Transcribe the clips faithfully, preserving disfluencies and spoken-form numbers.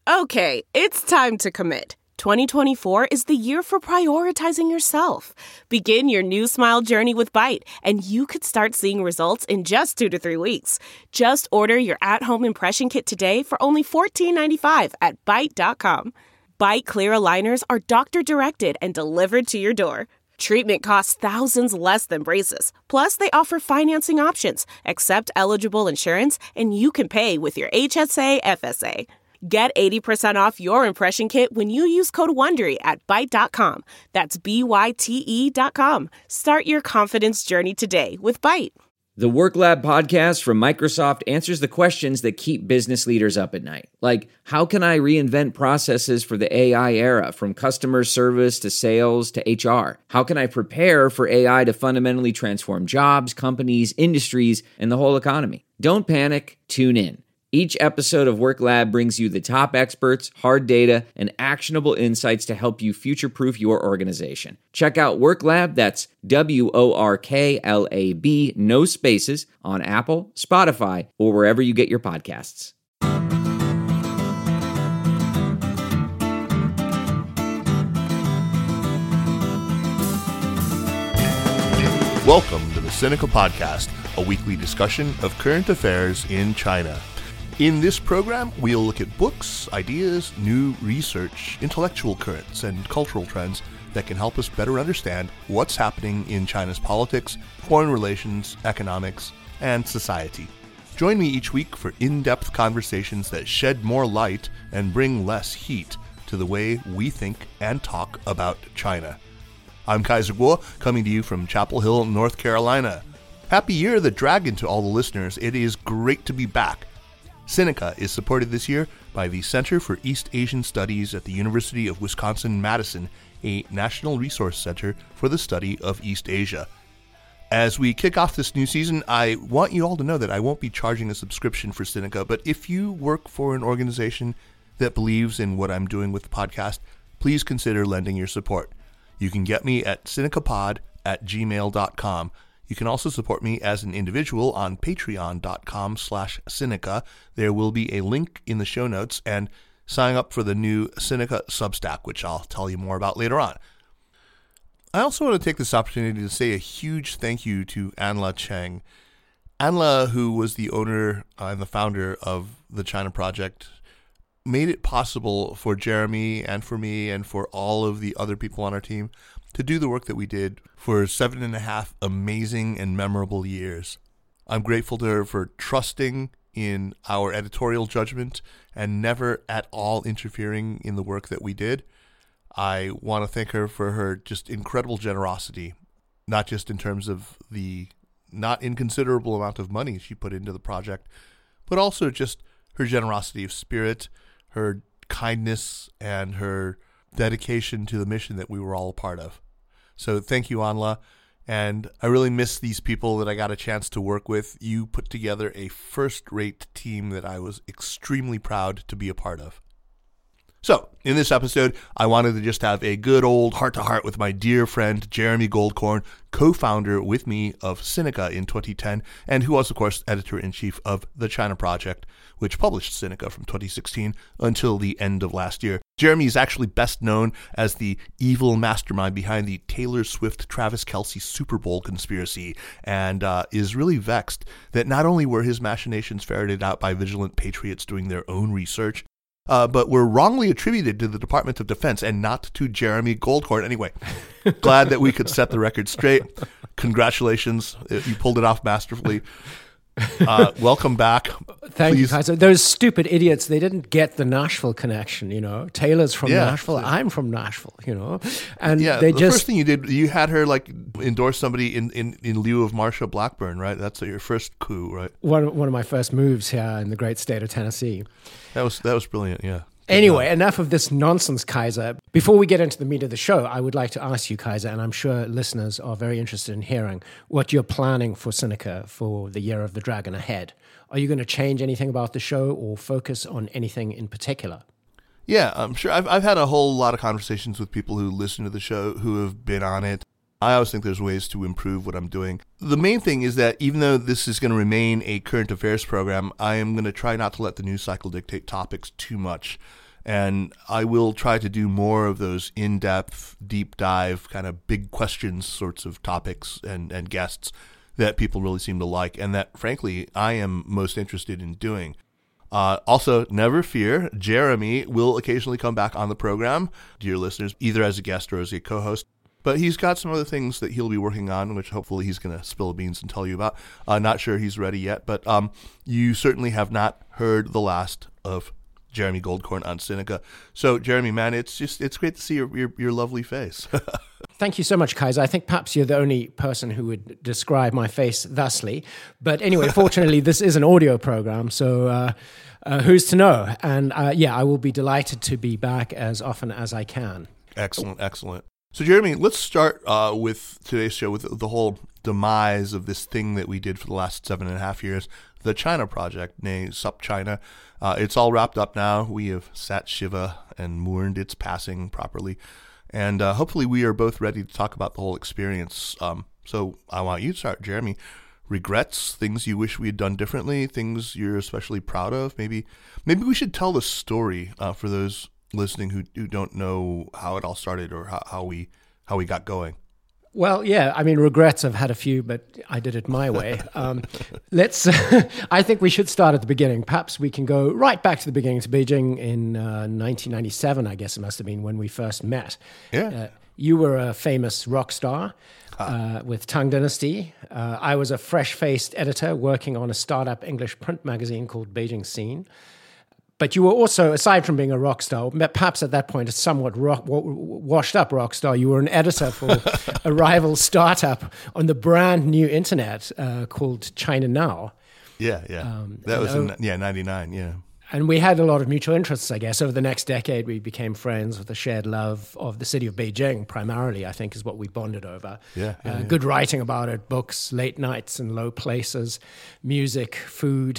Okay, it's time to commit. twenty twenty-four is the year for prioritizing yourself. Begin your new smile journey with Byte, and you could start seeing results in just two to three weeks. Just order your at-home impression kit today for only fourteen ninety-five at byte dot com. Byte Clear aligners are doctor-directed and delivered to your door. Treatment costs thousands less than braces. Plus, they offer financing options, accept eligible insurance, and you can pay with your H S A F S A. Get eighty percent off your impression kit when you use code WONDERY at byte dot com. That's B Y T E dot com. Start your confidence journey today with Byte. The Work Lab podcast from Microsoft answers the questions that keep business leaders up at night. Like, how can I reinvent processes for the A I era, from customer service to sales to H R? How can I prepare for A I to fundamentally transform jobs, companies, industries, and the whole economy? Don't panic. Tune in. Each episode of Work Lab brings you the top experts, hard data, and actionable insights to help you future-proof your organization. Check out Work Lab, that's W O R K L A B, no spaces, on Apple, Spotify, or wherever you get your podcasts. Welcome to the Sinica Podcast, a weekly discussion of current affairs in China. In this program, we'll look at books, ideas, new research, intellectual currents, and cultural trends that can help us better understand what's happening in China's politics, foreign relations, economics, and society. Join me each week for in-depth conversations that shed more light and bring less heat to the way we think and talk about China. I'm Kaiser Kuo, coming to you from Chapel Hill, North Carolina. Happy Year of the Dragon to all the listeners. It is great to be back. Sinica is supported this year by the Center for East Asian Studies at the University of Wisconsin-Madison, a national resource center for the study of East Asia. As we kick off this new season, I want you all to know that I won't be charging a subscription for Sinica, but if you work for an organization that believes in what I'm doing with the podcast, please consider lending your support. You can get me at sinicapod at gmail dot com. You can also support me as an individual on patreon.com slash Sinica. There will be a link in the show notes, and sign up for the new Sinica Substack, which I'll tell you more about later on. I also want to take this opportunity to say a huge thank you to Anla Cheng. Anla, who was the owner and the founder of the China Project, made it possible for Jeremy and for me and for all of the other people on our team to do the work that we did for seven and a half amazing and memorable years. I'm grateful to her for trusting in our editorial judgment and never at all interfering in the work that we did. I want to thank her for her just incredible generosity, not just in terms of the not inconsiderable amount of money she put into the project, but also just her generosity of spirit, her kindness, and her dedication to the mission that we were all a part of. So thank you, Anla. And I really miss these people that I got a chance to work with. You put together a first-rate team that I was extremely proud to be a part of. So, in this episode, I wanted to just have a good old heart-to-heart with my dear friend Jeremy Goldkorn, co-founder with me of Sinica in twenty ten, and who was, of course, editor-in-chief of The China Project, which published Sinica from twenty sixteen until the end of last year. Jeremy is actually best known as the evil mastermind behind the Taylor Swift-Travis Kelce Super Bowl conspiracy, and uh, is really vexed that not only were his machinations ferreted out by vigilant patriots doing their own research, Uh, but were wrongly attributed to the Department of Defense and not to Jeremy Goldkorn. Anyway, glad that we could set the record straight. Congratulations. You pulled it off masterfully. Uh, welcome back. Thank Please. you, Kaiser. Those stupid idiots, they didn't get the Nashville connection, you know. Taylor's from Yeah. Nashville. I'm from Nashville, you know. And Yeah, they the just... first thing you did, you had her like endorse somebody in, in, in lieu of Marsha Blackburn, right? That's your first coup, right? One, one of my first moves here in the great state of Tennessee. That was that was brilliant, yeah. Anyway, enough of this nonsense, Kaiser. Before we get into the meat of the show, I would like to ask you, Kaiser, and I'm sure listeners are very interested in hearing what you're planning for Sinica for the Year of the Dragon ahead. Are you going to change anything about the show or focus on anything in particular? Yeah, I'm sure. I've I've had a whole lot of conversations with people who listen to the show who have been on it. I always think there's ways to improve what I'm doing. The main thing is that even though this is going to remain a current affairs program, I am going to try not to let the news cycle dictate topics too much. And I will try to do more of those in-depth, deep dive, kind of big questions sorts of topics and, and guests that people really seem to like, and that, frankly, I am most interested in doing. Uh, also, never fear, Jeremy will occasionally come back on the program, dear listeners, either as a guest or as a co-host. But he's got some other things that he'll be working on, which hopefully he's going to spill the beans and tell you about. Uh, not sure he's ready yet, but um, you certainly have not heard the last of Jeremy Goldkorn on Sinica. So, Jeremy, man, it's just it's great to see your your, your lovely face. Thank you so much, Kaiser. I think perhaps you're the only person who would describe my face thusly. But anyway, fortunately, this is an audio program, so uh, uh, who's to know? And uh, yeah, I will be delighted to be back as often as I can. Excellent, excellent. So, Jeremy, let's start uh, with today's show with the whole demise of this thing that we did for the last seven and a half years, the China Project, nay, SupChina. Uh, it's all wrapped up now. We have sat Shiva and mourned its passing properly. And uh, hopefully we are both ready to talk about the whole experience. Um, so I want you to start, Jeremy. Regrets, things you wish we had done differently, things you're especially proud of. Maybe maybe we should tell the story uh, for those listening who, who don't know how it all started or how, how we how we got going. Well, yeah, I mean, regrets, I've had a few, but I did it my way. Um, let's, I think we should start at the beginning. Perhaps we can go right back to the beginning, to Beijing in uh, nineteen ninety-seven, I guess it must have been, when we first met. Yeah. Uh, you were a famous rock star uh, with Tang Dynasty. Uh, I was a fresh-faced editor working on a startup English print magazine called Beijing Scene. But you were also, aside from being a rock star, perhaps at that point a somewhat rock, washed-up rock star, you were an editor for a rival startup on the brand new internet uh, called China Now. Yeah, yeah. Um, that was, in, yeah, ninety-nine, yeah. And we had a lot of mutual interests, I guess. Over the next decade, we became friends with a shared love of the city of Beijing, primarily, I think, is what we bonded over. Yeah, yeah, uh, yeah. Good writing about it, books, late nights in low places, music, food.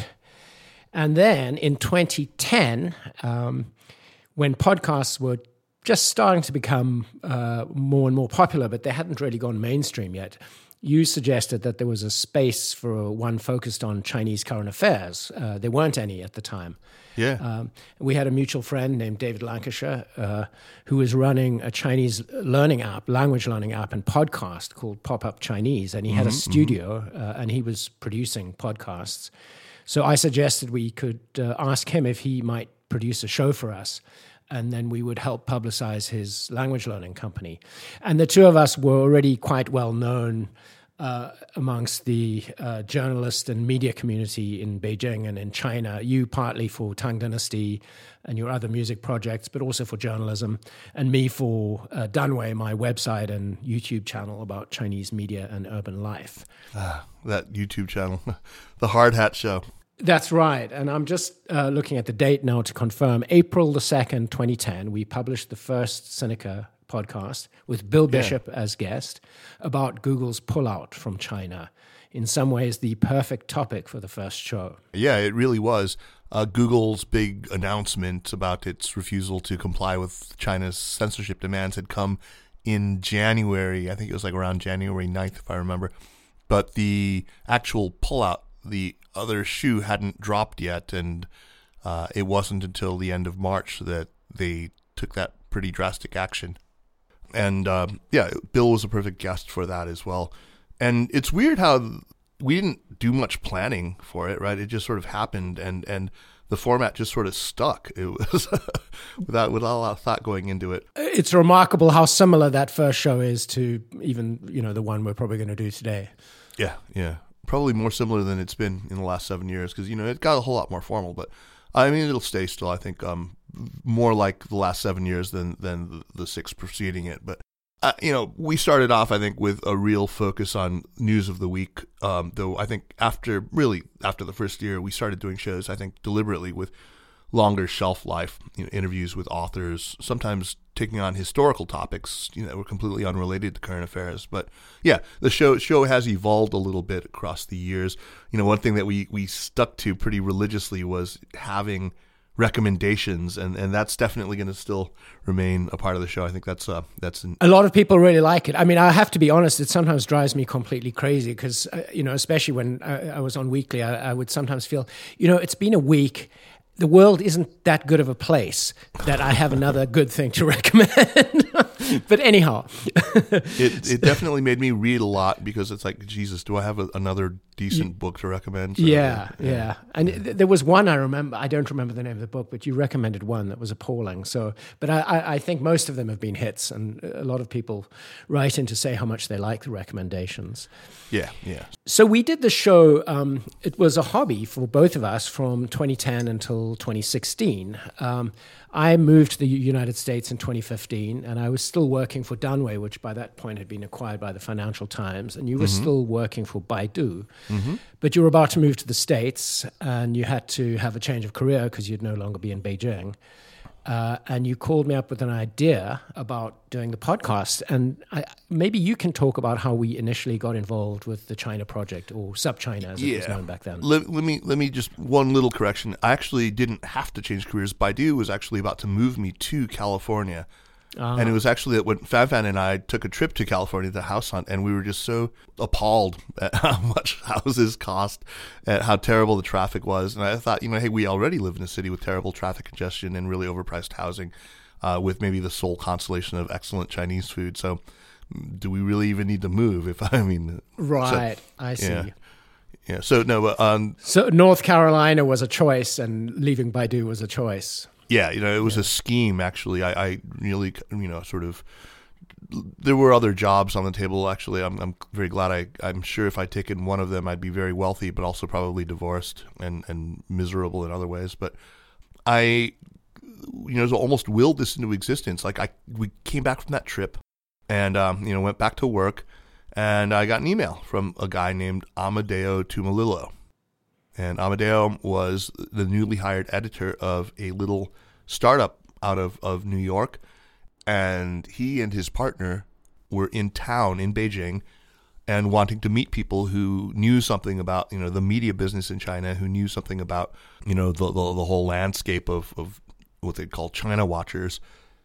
And then in twenty ten, um, when podcasts were just starting to become uh, more and more popular, but they hadn't really gone mainstream yet, you suggested that there was a space for one focused on Chinese current affairs. Uh, there weren't any at the time. Yeah. Um, we had a mutual friend named David Lancashire uh, who was running a Chinese learning app, language learning app and podcast called Pop-Up Chinese. And he had mm-hmm, a studio mm-hmm. uh, and he was producing podcasts. So I suggested we could uh, ask him if he might produce a show for us, and then we would help publicize his language learning company. And the two of us were already quite well known uh, amongst the uh, journalist and media community in Beijing and in China. You partly for Tang Dynasty and your other music projects, but also for journalism, and me for uh, Danwei, my website and YouTube channel about Chinese media and urban life. Ah, that YouTube channel, the Hard Hat Show. That's right. And I'm just uh, looking at the date now to confirm. April the second, twenty ten, we published the first Sinica podcast with Bill Bishop yeah. as guest about Google's pullout from China. In some ways, the perfect topic for the first show. Yeah, it really was. Uh, Google's big announcement about its refusal to comply with China's censorship demands had come in January. I think it was like around January ninth, if I remember. But the actual pullout, the other shoe hadn't dropped yet, and uh, it wasn't until the end of March that they took that pretty drastic action. And um, yeah, Bill was a perfect guest for that as well. And it's weird how we didn't do much planning for it, right? It just sort of happened, and, and the format just sort of stuck. It was without without a lot of thought going into it. It's remarkable how similar that first show is to even, you know, the one we're probably going to do today. Yeah, yeah. Probably more similar than it's been in the last seven years because, you know, it got a whole lot more formal. But, I mean, it'll stay still, I think, um, more like the last seven years than, than the, the six preceding it. But, uh, you know, we started off, I think, with a real focus on news of the week, um, though I think after, really, after the first year, we started doing shows, I think, deliberately with longer shelf life, you know, interviews with authors, sometimes taking on historical topics, you know, that were completely unrelated to current affairs. But yeah, the show show has evolved a little bit across the years. You know, one thing that we, we stuck to pretty religiously was having recommendations, and, and that's definitely going to still remain a part of the show. I think that's uh, that's an- a lot of people really like it. I mean, I have to be honest; it sometimes drives me completely crazy because uh, you know, especially when I, I was on Weekly, I, I would sometimes feel, you know, it's been a week. the world isn't that good of a place that I have another good thing to recommend. But anyhow. it, it definitely made me read a lot because it's like, Jesus, do I have a, another decent book to recommend? So, yeah, yeah, yeah. And th- there was one I remember, I don't remember the name of the book, but you recommended one that was appalling. So, but I, I, I think most of them have been hits, and a lot of people write in to say how much they like the recommendations. Yeah, yeah. So we did the show, um, it was a hobby for both of us from twenty ten until twenty sixteen. Um, I moved to the United States in twenty fifteen, and I was still working for Dunway, which by that point had been acquired by the Financial Times, and you were mm-hmm. still working for Baidu. Mm-hmm. But you were about to move to the States, and you had to have a change of career because you'd no longer be in Beijing. Uh, and you called me up with an idea about doing the podcast. And I, maybe you can talk about how we initially got involved with the China Project, or Sub-China as yeah. it was known back then. Let, let me let me just, one little correction. I actually didn't have to change careers. Baidu was actually about to move me to California. Uh-huh. And it was actually that when Fan and I took a trip to California, the house hunt, and we were just so appalled at how much houses cost, at how terrible the traffic was. And I thought, you know, hey, we already live in a city with terrible traffic congestion and really overpriced housing, uh, with maybe the sole consolation of excellent Chinese food. So do we really even need to move? If I mean, right, so, I see. Yeah. yeah. So no, but um, so North Carolina was a choice, and leaving Baidu was a choice. Yeah, you know, it was yeah. a scheme, actually. I, I really, you know, sort of, there were other jobs on the table, actually. I'm I'm very glad. I, I'm sure if I'd taken one of them, I'd be very wealthy, but also probably divorced and, and miserable in other ways. But I, you know, almost willed this into existence. Like, I we came back from that trip and, um, you know, went back to work, and I got an email from a guy named Amadeo Tumalilo. And Amadeo was the newly hired editor of a little startup out of, of New York. And he and his partner were in town in Beijing and wanting to meet people who knew something about, you know, the media business in China, who knew something about, you know, the the, the whole landscape of, of what they call China watchers.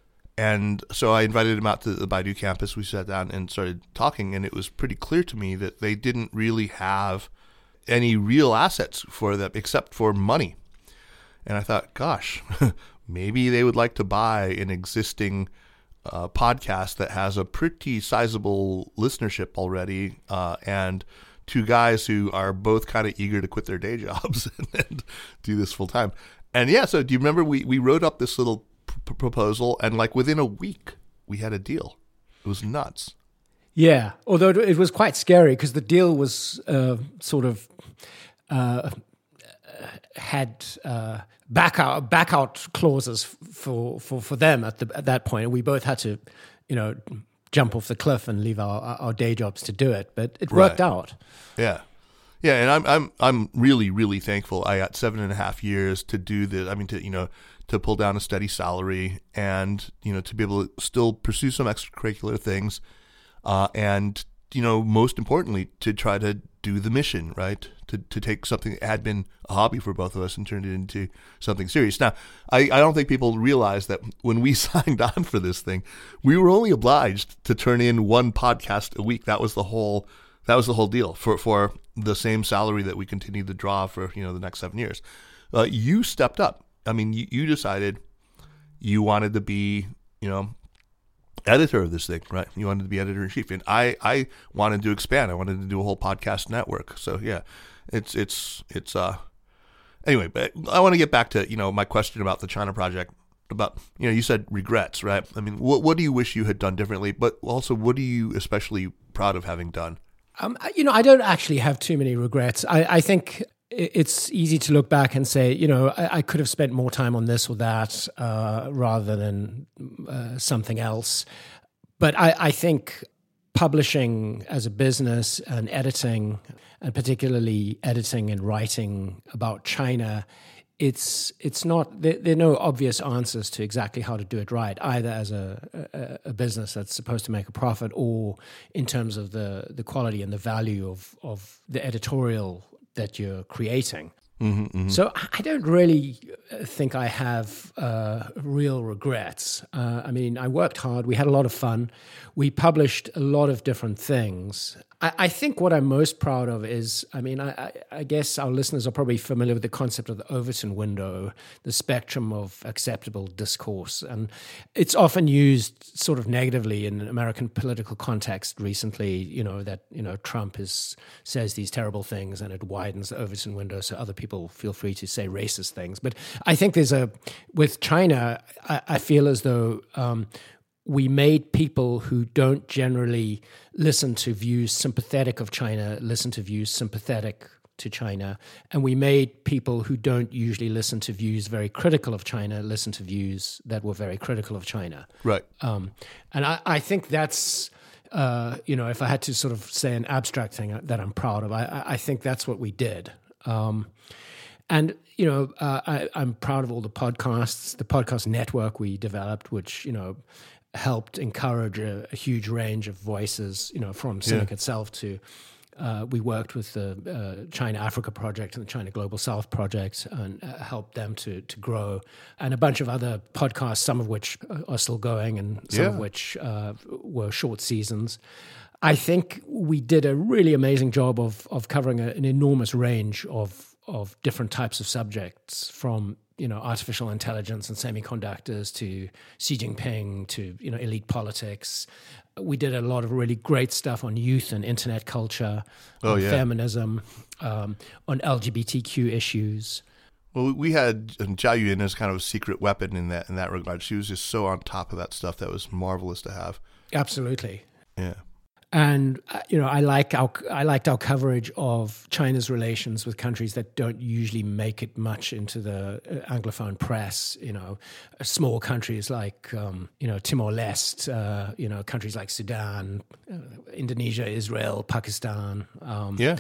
And so I invited him out to the Baidu campus. We sat down and started talking, and it was pretty clear to me that they didn't really have any real assets for them except for money. And I thought, gosh, maybe they would like to buy an existing uh, podcast that has a pretty sizable listenership already, uh, and two guys who are both kind of eager to quit their day jobs and, and do this full time. And yeah, so do you remember we, we wrote up this little pr- proposal, and like within a week we had a deal. It was nuts. Yeah, although it was quite scary because the deal was uh, sort of uh, had uh, back out back out clauses for, for, for them at the at that point. We both had to, you know, jump off the cliff and leave our, our day jobs to do it, but it worked right. out. Yeah, yeah, and I'm I'm I'm really really thankful. I got seven and a half years to do this. I mean, to you know. to pull down a steady salary and, you know, to be able to still pursue some extracurricular things. Uh, and, you know, most importantly, to try to do the mission, right? To to take something that had been a hobby for both of us and turn it into something serious. Now, I, I don't think people realize that when we signed on for this thing, we were only obliged to turn in one podcast a week. That was the whole that was the whole deal for, for the same salary that we continued to draw for, you know, the next seven years. Uh, you stepped up. I mean, you, you decided you wanted to be, you know, editor of this thing, right? You wanted to be editor-in-chief. And I, I wanted to expand. I wanted to do a whole podcast network. So, yeah, it's, it's, it's, uh, anyway, but I want to get back to, you know, my question about the China Project, about, you know, you said regrets, right? I mean, what, what do you wish you had done differently? But also, what are you especially proud of having done? Um, you know, I don't actually have too many regrets. I, I think it's easy to look back and say, you know, I, I could have spent more time on this or that uh, rather than uh, something else. But I, I think publishing as a business and editing, and particularly editing and writing about China, it's it's not, there, there are no obvious answers to exactly how to do it right, either as a, a, a business that's supposed to make a profit or in terms of the, the quality and the value of, of the editorial that you're creating. Mm-hmm, mm-hmm. So I don't really think I have uh, real regrets. Uh, I mean, I worked hard. We had a lot of fun. We published a lot of different things. I, I think what I'm most proud of is, I mean, I, I, I guess our listeners are probably familiar with the concept of the Overton window, the spectrum of acceptable discourse. And it's often used sort of negatively in American political context recently, you know, that, you know, Trump is says these terrible things and it widens the Overton window so other people feel free to say racist things. But I think there's a, with China, I, I feel as though um, we made people who don't generally listen to views sympathetic of China, listen to views sympathetic to China. And we made people who don't usually listen to views very critical of China, listen to views that were very critical of China. Right. Um, and I, I think that's, uh, you know, if I had to sort of say an abstract thing that I'm proud of, I, I think that's what we did. Um, and, you know, uh, I, I'm proud of all the podcasts, the podcast network we developed, which, you know, helped encourage a, a huge range of voices, you know, from Sinica yeah. itself to, uh, we worked with the uh, China Africa Project and the China Global South Project and uh, helped them to to grow, and a bunch of other podcasts, some of which are still going and some yeah. of which uh, were short seasons. I think we did a really amazing job of of covering a, an enormous range of of different types of subjects, from you know artificial intelligence and semiconductors to Xi Jinping to you know elite politics. We did a lot of really great stuff on youth and internet culture, oh, on yeah. feminism, um, on L G B T Q issues. Well, we had Zhao Yun as kind of a secret weapon in that in that regard. She was just so on top of that stuff that was marvelous to have. Absolutely. Yeah. And uh, you know, I like our I liked our coverage of China's relations with countries that don't usually make it much into the uh, Anglophone press. You know, small countries like um, you know Timor-Leste, uh, you know, countries like Sudan, uh, Indonesia, Israel, Pakistan. Um, yeah.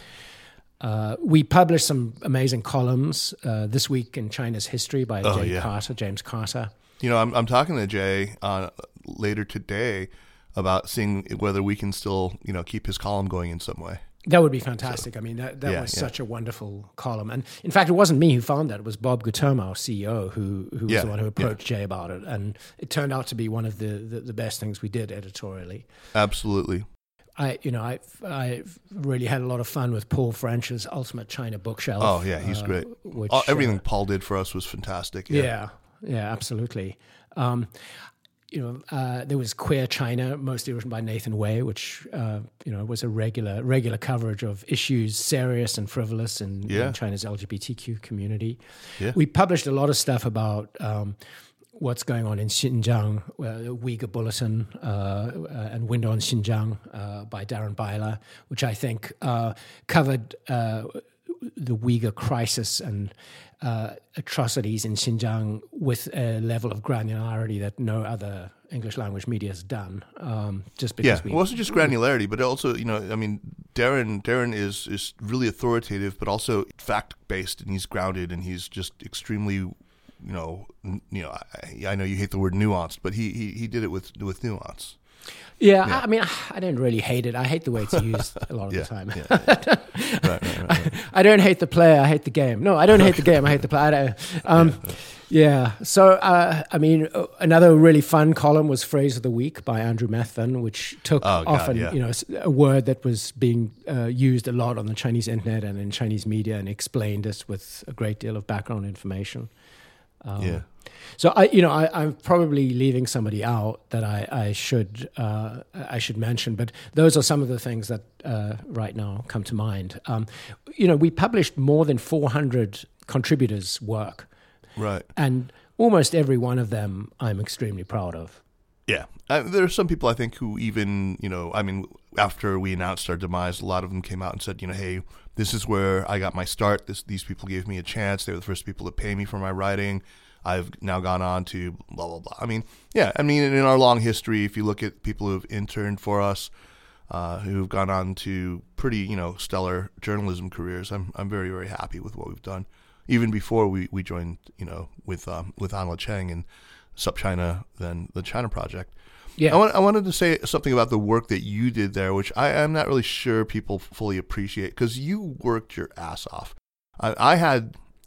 Uh, we published some amazing columns uh, this week in China's history by oh, Jay yeah. Carter, James Carter. You know, I'm I'm talking to Jay uh, later today about seeing whether we can still, you know, keep his column going in some way. That would be fantastic. So, I mean, that, that yeah, was yeah. such a wonderful column. And in fact, it wasn't me who found that. It was Bob Guterma, our C E O, who, who was yeah, the one who approached yeah. Jay about it. And it turned out to be one of the, the, the best things we did editorially. Absolutely. I, you know, I I really had a lot of fun with Paul French's Ultimate China Bookshelf. Oh, yeah, he's uh, great. Which, All, everything uh, Paul did for us was fantastic. Yeah, yeah, yeah absolutely. Um, you know, uh, there was Queer China, mostly written by Nathan Way, which, uh, you know, was a regular regular coverage of issues serious and frivolous in, yeah. in China's L G B T Q community. Yeah. We published a lot of stuff about um, what's going on in Xinjiang, uh, the Uyghur Bulletin, uh, uh, and Window on Xinjiang uh, by Darren Byler, which I think uh, covered uh, the Uyghur crisis and uh, atrocities in Xinjiang with a level of granularity that no other English language media has done. Um, just because yeah, we, it wasn't just granularity, but also, you know, I mean, Darren Darren is is really authoritative, but also fact based, and he's grounded, and he's just extremely, you know, n- you know. I, I know you hate the word nuanced, but he he, he did it with with nuance. Yeah, Yeah. I, I mean, I don't really hate it. I hate the way it's used a lot of Yeah, the time. yeah, yeah. Right, right, right, right. I, I don't hate the player. I hate the game. No, I don't hate the game. I hate the player. I don't, um, Yeah. yeah. So, uh, I mean, uh, another really fun column was Phrase of the Week by Andrew Methven, which took Oh, God, often, yeah. you know, s- a word that was being uh, used a lot on the Chinese internet and in Chinese media, and explained it with a great deal of background information. Um, Yeah. So I, you know, I, I'm probably leaving somebody out that I, I should uh, I should mention, but those are some of the things that uh, right now come to mind. Um, you know, we published more than four hundred contributors' work, Right. and almost every one of them I'm extremely proud of. Yeah. Uh, there are some people, I think, who even, you know, I mean, after we announced our demise, a lot of them came out and said, you know, hey, this is where I got my start. This, these people gave me a chance. They were the first people to pay me for my writing. I've now gone on to blah, blah, blah. I mean, yeah, I mean, in our long history, if you look at people who've interned for us, uh, who've gone on to pretty, you know, stellar journalism careers, I'm I'm very, very happy with what we've done. Even before we, we joined, you know, with um, with Anla Cheng and SupChina, then the China Project. Yeah, I, want, I wanted to say something about the work that you did there, which I, I'm not really sure people fully appreciate, because you worked your ass off. I, I had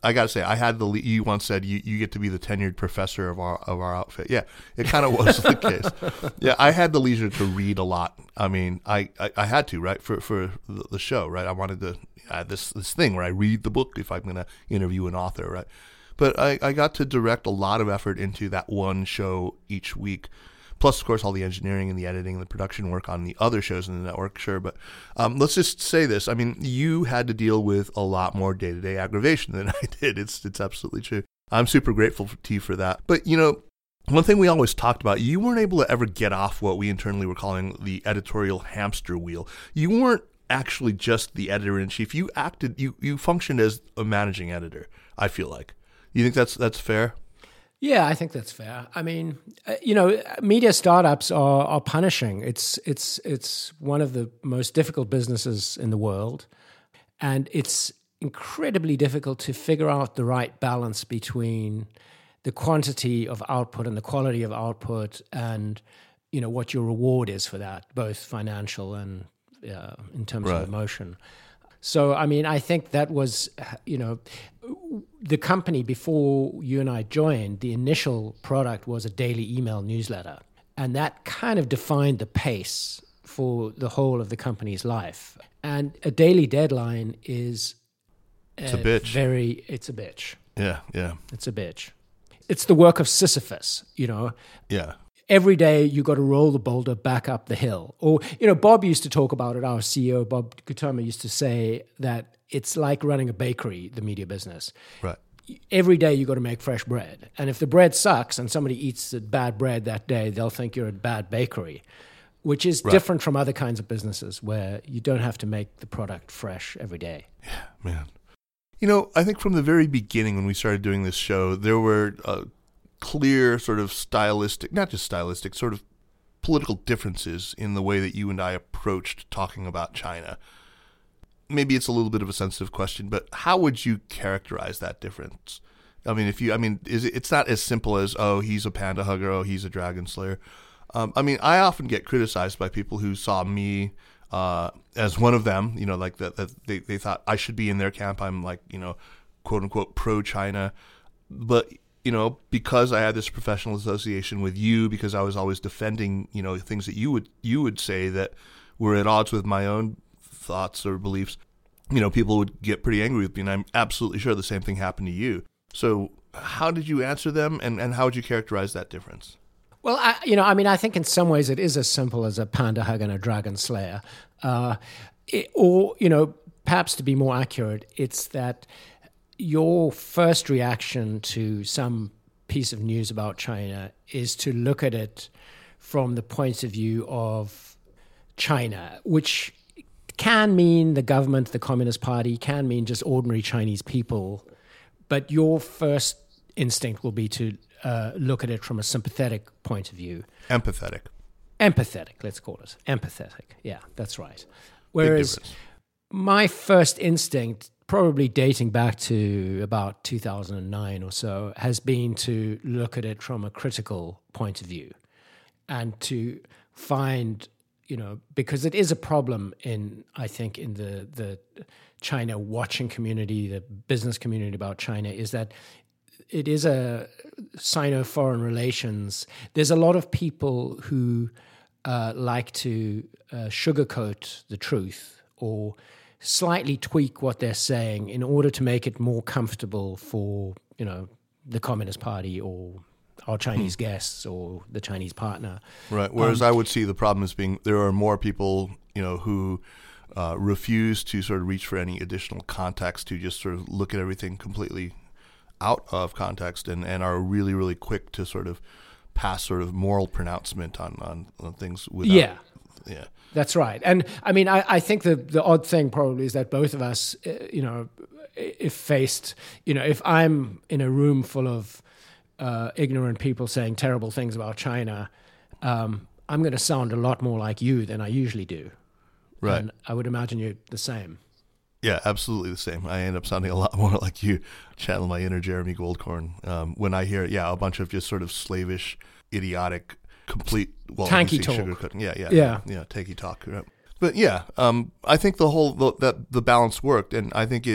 I got to say, I had the, le- you once said you, you get to be the tenured professor of our of our outfit. Yeah, it kind of was the case. Yeah, I had the leisure to read a lot. I mean, I, I, I had to, right, for, for the show, right? I wanted to, I had this, this thing where I read the book if I'm going to interview an author, right? But I, I got to direct a lot of effort into that one show each week. Plus, of course, all the engineering and the editing and the production work on the other shows in the network, sure. But um, let's just say this. I mean, you had to deal with a lot more day-to-day aggravation than I did. It's it's absolutely true. I'm super grateful to you for that. But, you know, one thing we always talked about, you weren't able to ever get off what we internally were calling the editorial hamster wheel. You weren't actually just the editor-in-chief. You acted, you, you functioned as a managing editor, I feel like. You think that's that's fair? Yeah, I think that's fair. I mean, uh, you know, media startups are, are punishing. It's it's it's one of the most difficult businesses in the world, and it's incredibly difficult to figure out the right balance between the quantity of output and the quality of output, and you know what your reward is for that, both financial and uh, in terms right. of emotion. So, I mean, I think that was, you know, the company before you and I joined, the initial product was a daily email newsletter. And that kind of defined the pace for the whole of the company's life. And a daily deadline is it's a bitch. Very, it's a bitch. Yeah, yeah. It's a bitch. It's the work of Sisyphus, you know. Yeah. Every day you got to roll the boulder back up the hill. Or, you know, Bob used to talk about it, our C E O, Bob Gutama, used to say that it's like running a bakery, the media business. Right. Every day you got to make fresh bread. And if the bread sucks and somebody eats the bad bread that day, they'll think you're a bad bakery, which is right. different from other kinds of businesses where you don't have to make the product fresh every day. Yeah, man. You know, I think from the very beginning when we started doing this show, there were uh, clear sort of stylistic, not just stylistic, sort of political differences in the way that you and I approached talking about China. Maybe it's a little bit of a sensitive question, but how would you characterize that difference? I mean, if you, I mean, is it, it's not as simple as, oh, he's a panda hugger, oh, he's a dragon slayer. Um, I mean, I often get criticized by people who saw me uh, as one of them, you know, like that, that they, they thought I should be in their camp. I'm like, you know, quote unquote, pro-China. But, you know, because I had this professional association with you, because I was always defending, you know, things that you would, you would say that were at odds with my own thoughts or beliefs, you know, people would get pretty angry with me, and I'm absolutely sure the same thing happened to you. So how did you answer them, and, and how would you characterize that difference? Well, I, you know, I mean, I think in some ways it is as simple as a panda hug and a dragon slayer. Uh, it, or, you know, perhaps to be more accurate, it's that your first reaction to some piece of news about China is to look at it from the point of view of China, which can mean the government, the Communist Party, can mean just ordinary Chinese people. But your first instinct will be to uh, look at it from a sympathetic point of view. Empathetic. Empathetic, let's call it. Empathetic, yeah, that's right. Whereas my first instinct, probably dating back to about two thousand nine or so, has been to look at it from a critical point of view and to find, you know, because it is a problem in, I think, in the, the China watching community, the business community about China, is that it is a Sino-foreign relations. There's a lot of people who uh, like to uh, sugarcoat the truth or slightly tweak what they're saying in order to make it more comfortable for, you know, the Communist Party or our Chinese guests or the Chinese partner. Right. Whereas um, I would see the problem as being there are more people, you know, who uh, refuse to sort of reach for any additional context, to just sort of look at everything completely out of context, and, and are really, really quick to sort of pass sort of moral pronouncement on, on, on things without. Yeah. Yeah. That's right. And I mean, I, I think the, the odd thing probably is that both of us, uh, you know, if faced, you know, if I'm in a room full of uh, ignorant people saying terrible things about China, um, I'm going to sound a lot more like you than I usually do. Right. And I would imagine you're the same. Yeah, absolutely the same. I end up sounding a lot more like you, channeling my inner Jeremy Goldkorn, um, when I hear, yeah, a bunch of just sort of slavish, idiotic, complete, well, tanky talk. Sugarcoating. Yeah, yeah, yeah, yeah, yeah, tanky talk. Right. But yeah, um, I think the whole the, that the balance worked, and I think it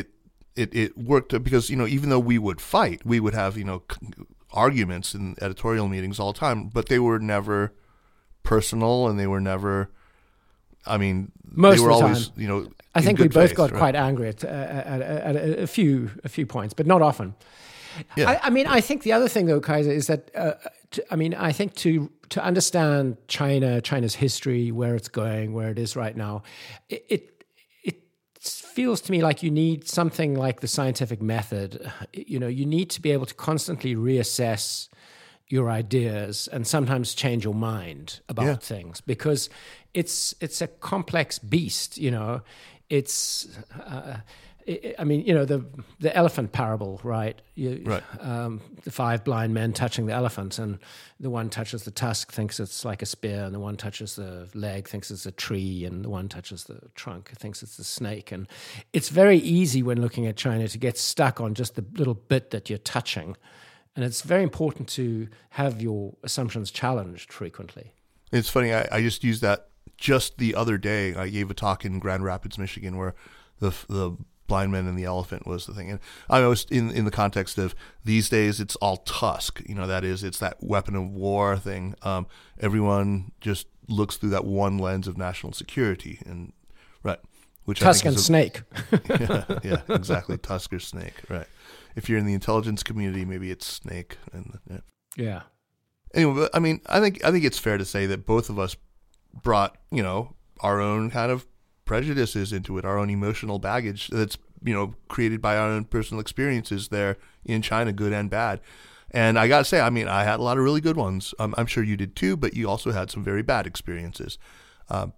it, it worked because, you know, even though we would fight, we would have, you know, arguments in editorial meetings all the time, but they were never personal and they were never, I mean, Most they were of the always, time. you know, I think we good both faith, got right? quite angry at, uh, at, at, at a few a few points, but not often. Yeah. I, I mean, I think the other thing, though, Kaiser, is that, uh, to, I mean, I think to to understand China, China's history, where it's going, where it is right now, it, it it feels to me like you need something like the scientific method. You know, you need to be able to constantly reassess your ideas and sometimes change your mind about Yeah. things, because it's it's a complex beast. You know, it's. Uh, I mean, you know, the the elephant parable, right? You, Right. Um, the five blind men touching the elephant, and the one touches the tusk, thinks it's like a spear, and the one touches the leg, thinks it's a tree, and the one touches the trunk, thinks it's a snake. And it's very easy when looking at China to get stuck on just the little bit that you're touching. And it's very important to have your assumptions challenged frequently. It's funny, I, I just used that just the other day. I gave a talk in Grand Rapids, Michigan, where the the blind man and the elephant was the thing. And I was in, in the context of these days, it's all tusk. You know, that is, it's that weapon of war thing. Um, everyone just looks through that one lens of national security. And right. Which Tusk I and think is a, snake. yeah, yeah, exactly. Tusk or snake, right. If you're in the intelligence community, maybe it's snake. And yeah. Yeah. Anyway, but, I mean, I think I think it's fair to say that both of us brought, you know, our own kind of prejudices into it, our own emotional baggage that's, you know, created by our own personal experiences there in China, good and bad. And I got to say, I mean, I had a lot of really good ones. Um, I'm sure you did too, but you also had some very bad experiences. Um,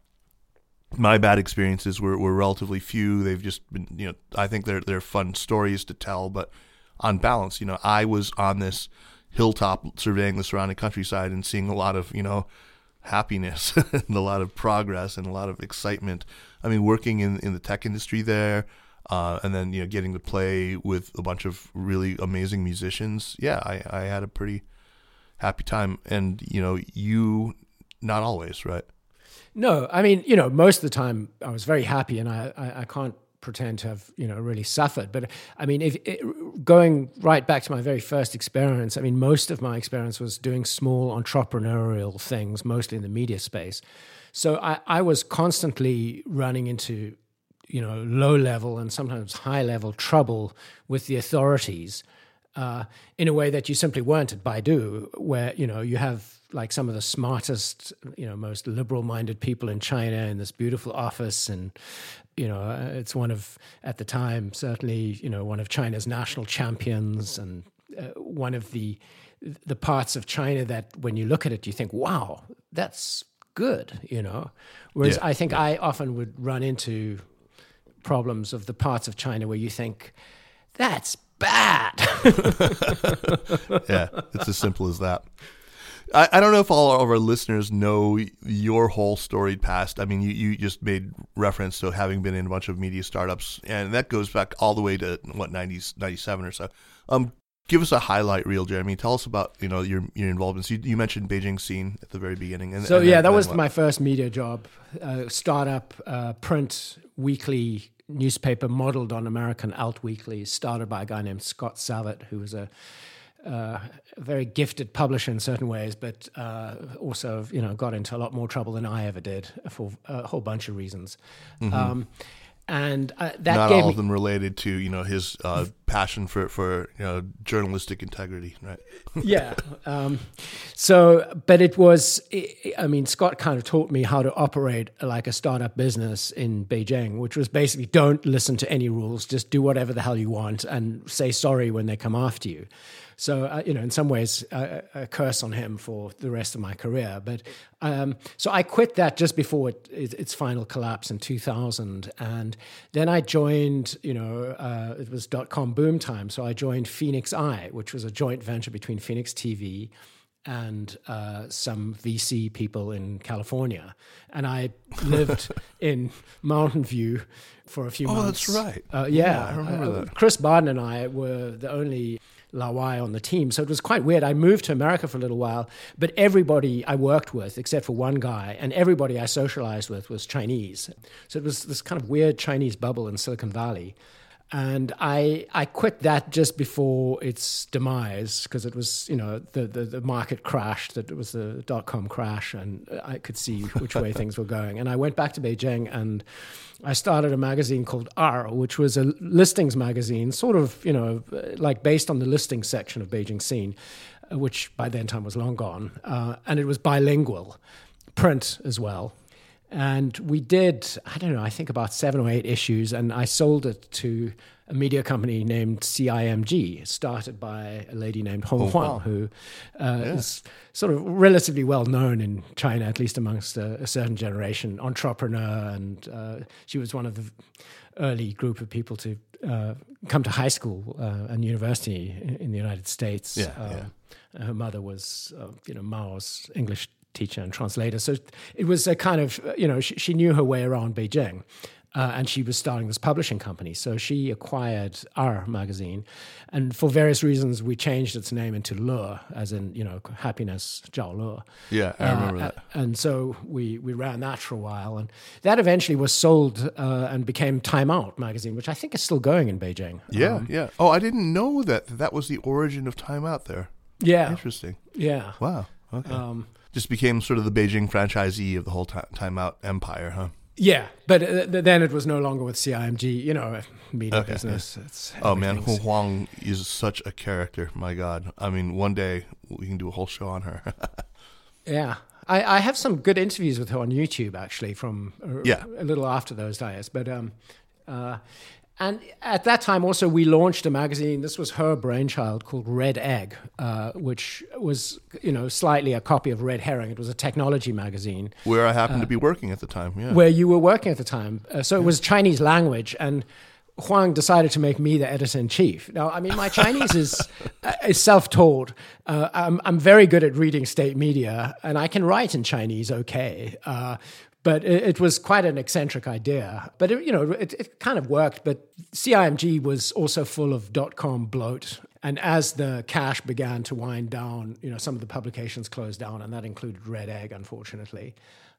my bad experiences were, were relatively few. They've just been, you know, I think they're, they're fun stories to tell, but on balance, you know, I was on this hilltop surveying the surrounding countryside and seeing a lot of, you know, happiness and a lot of progress and a lot of excitement. I mean, working in, in the tech industry there, uh, and then, you know, getting to play with a bunch of really amazing musicians. Yeah, I, I had a pretty happy time. And, you know, you, not always, right? No, I mean, you know, most of the time I was very happy, and I, I, I can't pretend to have, you know, really suffered. But I mean, if it, going right back to my very first experience, I mean, most of my experience was doing small entrepreneurial things, mostly in the media space. So I, I was constantly running into, you know, low level and sometimes high level trouble with the authorities uh, in a way that you simply weren't at Baidu, where, you know, you have like some of the smartest, you know, most liberal-minded people in China in this beautiful office. And, you know, it's one of, at the time, certainly, you know, one of China's national champions, and uh, one of the the parts of China that when you look at it, you think, wow, that's good, you know. Whereas Yeah. I think I often would run into problems of the parts of China where you think, that's bad. Yeah, it's as simple as that. I, I don't know if all of our listeners know your whole storied past. I mean, you, you just made reference to having been in a bunch of media startups, and that goes back all the way to, what, nineties, ninety-seven or so. Um, give us a highlight reel, Jeremy. Tell us about, you know, your your involvements. You, you mentioned Beijing Scene at the very beginning. And, So and yeah, then- that then was what? my first media job, uh, startup, uh, print weekly newspaper modeled on American Alt Weekly, started by a guy named Scott Savitt, who was a, uh, a very gifted publisher in certain ways, but uh, also, you know, got into a lot more trouble than I ever did for a whole bunch of reasons. Mm-hmm. Um, and uh, that Not gave all me, of them related to, you know, his uh, passion for, for, you know, journalistic integrity, right? yeah. Um, so, but it was, I mean, Scott kind of taught me how to operate like a startup business in Beijing, which was basically don't listen to any rules, just do whatever the hell you want and say sorry when they come after you. So, uh, you know, in some ways, uh, a curse on him for the rest of my career. But um, so I quit that just before it, it, its final collapse in two thousand. And then I joined, you know, uh, it was dot-com boom time. So I joined Phoenix Eye, which was a joint venture between Phoenix T V and uh, some V C people in California. And I lived in Mountain View for a few Oh, months. that's right. Uh, yeah. Yeah, I remember Uh, that. Chris Barden and I were the only Lawai on the team. So it was quite weird. I moved to America for a little while, but everybody I worked with, except for one guy, and everybody I socialized with was Chinese. So it was this kind of weird Chinese bubble in Silicon Valley. And I I quit that just before its demise because it was, you know, the, the, the market crashed. That it was the dot-com crash, and I could see which way things were going. And I went back to Beijing, and I started a magazine called R, which was a listings magazine, sort of, you know, like based on the listings section of Beijing Scene, which by then time was long gone. Uh, and it was bilingual, print as well. And we did, I don't know, I think about seven or eight issues, and I sold it to a media company named C I M G, started by a lady named Hong Huang, who uh, yeah. is sort of relatively well known in China, at least amongst a, a certain generation, entrepreneur, and uh, she was one of the early group of people to uh, come to high school uh, and university in, in the United States. Yeah, um, yeah. Her mother was, uh, you know, Mao's English teacher and translator. So it was a kind of, you know, she, she knew her way around Beijing. Uh, and she was starting this publishing company. So she acquired our magazine. And for various reasons, we changed its name into Le, as in, you know, happiness, Zhao Le. Yeah, I remember uh, that. And so we, we ran that for a while. And that eventually was sold uh, and became Time Out magazine, which I think is still going in Beijing. Yeah, um, yeah. Oh, I didn't know that that was the origin of Time Out there. Yeah. Interesting. Yeah. Wow. Okay. Um, Just became sort of the Beijing franchisee of the whole ti- Time Out empire, huh? Yeah, but uh, then it was no longer with C I M G, you know, media Okay, business. It's Oh, man, Hu everything's- Huang is such a character. My God. I mean, one day we can do a whole show on her. Yeah. I, I have some good interviews with her on YouTube, actually, from a, Yeah. a little after those days. But um, uh, and at that time, also, we launched a magazine. This was her brainchild called Red Egg, uh, which was, you know, slightly a copy of Red Herring. It was a technology magazine. Where I happened to be working at the time, yeah. Where you were working at the time. Uh, so it was Chinese language, and Huang decided to make me the editor-in-chief. Now, I mean, my Chinese is uh, is self-taught. Uh, I'm, I'm very good at reading state media, and I can write in Chinese okay. Uh, but it, it was quite an eccentric idea. But, it, you know, it, it kind of worked. But C I M G was also full of dot-com bloat. And as the cash began to wind down, you know, some of the publications closed down, and that included Red Egg, unfortunately.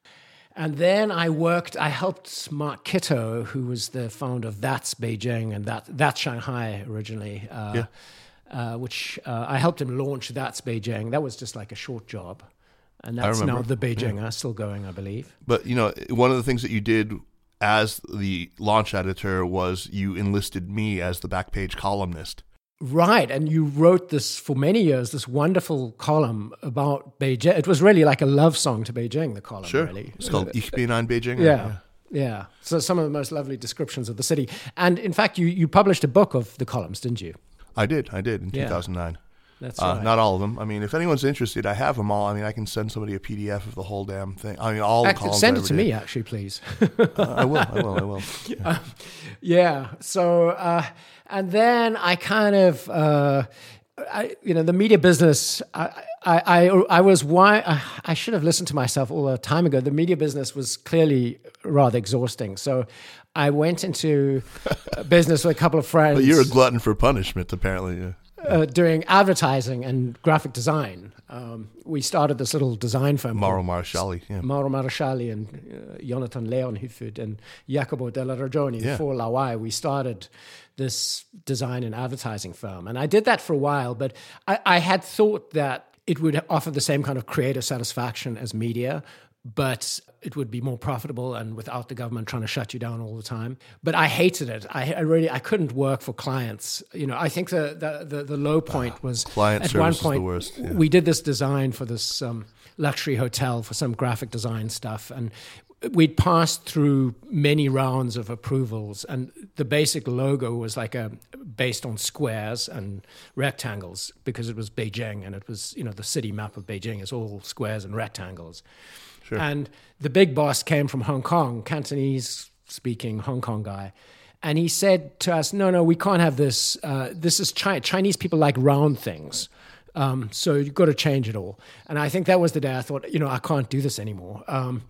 And then I worked, I helped Mark Kitto, who was the founder of That's Beijing and that That's Shanghai originally, uh, Yeah. uh, which uh, I helped him launch That's Beijing. That was just like a short job. And that's now remember. the Beijinger, still going, I believe. But, you know, one of the things that you did as the launch editor was you enlisted me as the back page columnist. Right, and you wrote this for many years, this wonderful column about Beijing. It was really like a love song to Beijing, the column, Sure. really. It's called Ich bin ein Beijinger. Yeah, yeah. So some of the most lovely descriptions of the city. And in fact, you, you published a book of the columns, didn't you? I did. I did in Yeah. two thousand nine. That's Uh, right. Not all of them. I mean, if anyone's interested, I have them all. I mean, I can send somebody a P D F of the whole damn thing. I mean, all the Act- columns. send I it ever to did. me, actually, please. Uh, I will. I will. I will. Yeah. Yeah. So, uh, and then I kind of, uh, I, you know, the media business. I, I, I, I was why I should have listened to myself all the time ago. The media business was clearly rather exhausting. So, I went into business with a couple of friends. But you're a glutton for punishment, apparently. Yeah. Uh, doing advertising and graphic design. Um, we started this little design firm. Mauro called Marashali. Yeah. Mauro Marashali and uh, Jonathan Leonhufvud and Jacopo Della Ragione, Yeah. before Lawai, we started this design and advertising firm. And I did that for a while, but I, I had thought that it would offer the same kind of creative satisfaction as media, but it would be more profitable and without the government trying to shut you down all the time. But I hated it. I, I really, I couldn't work for clients. You know, I think the the, the, the low point was client at service one is the point, worst, yeah. we did this design for this um, luxury hotel for some graphic design stuff. And we'd passed through many rounds of approvals, and the basic logo was like a based on squares and rectangles because it was Beijing, and it was, you know, the city map of Beijing is all squares and rectangles. Sure. And the big boss came from Hong Kong, Cantonese-speaking Hong Kong guy. And he said to us, no, no, we can't have this. Uh, this is Chi- Chinese people like round things. Um, so you've got to change it all. And I think that was the day I thought, you know, I can't do this anymore. Um,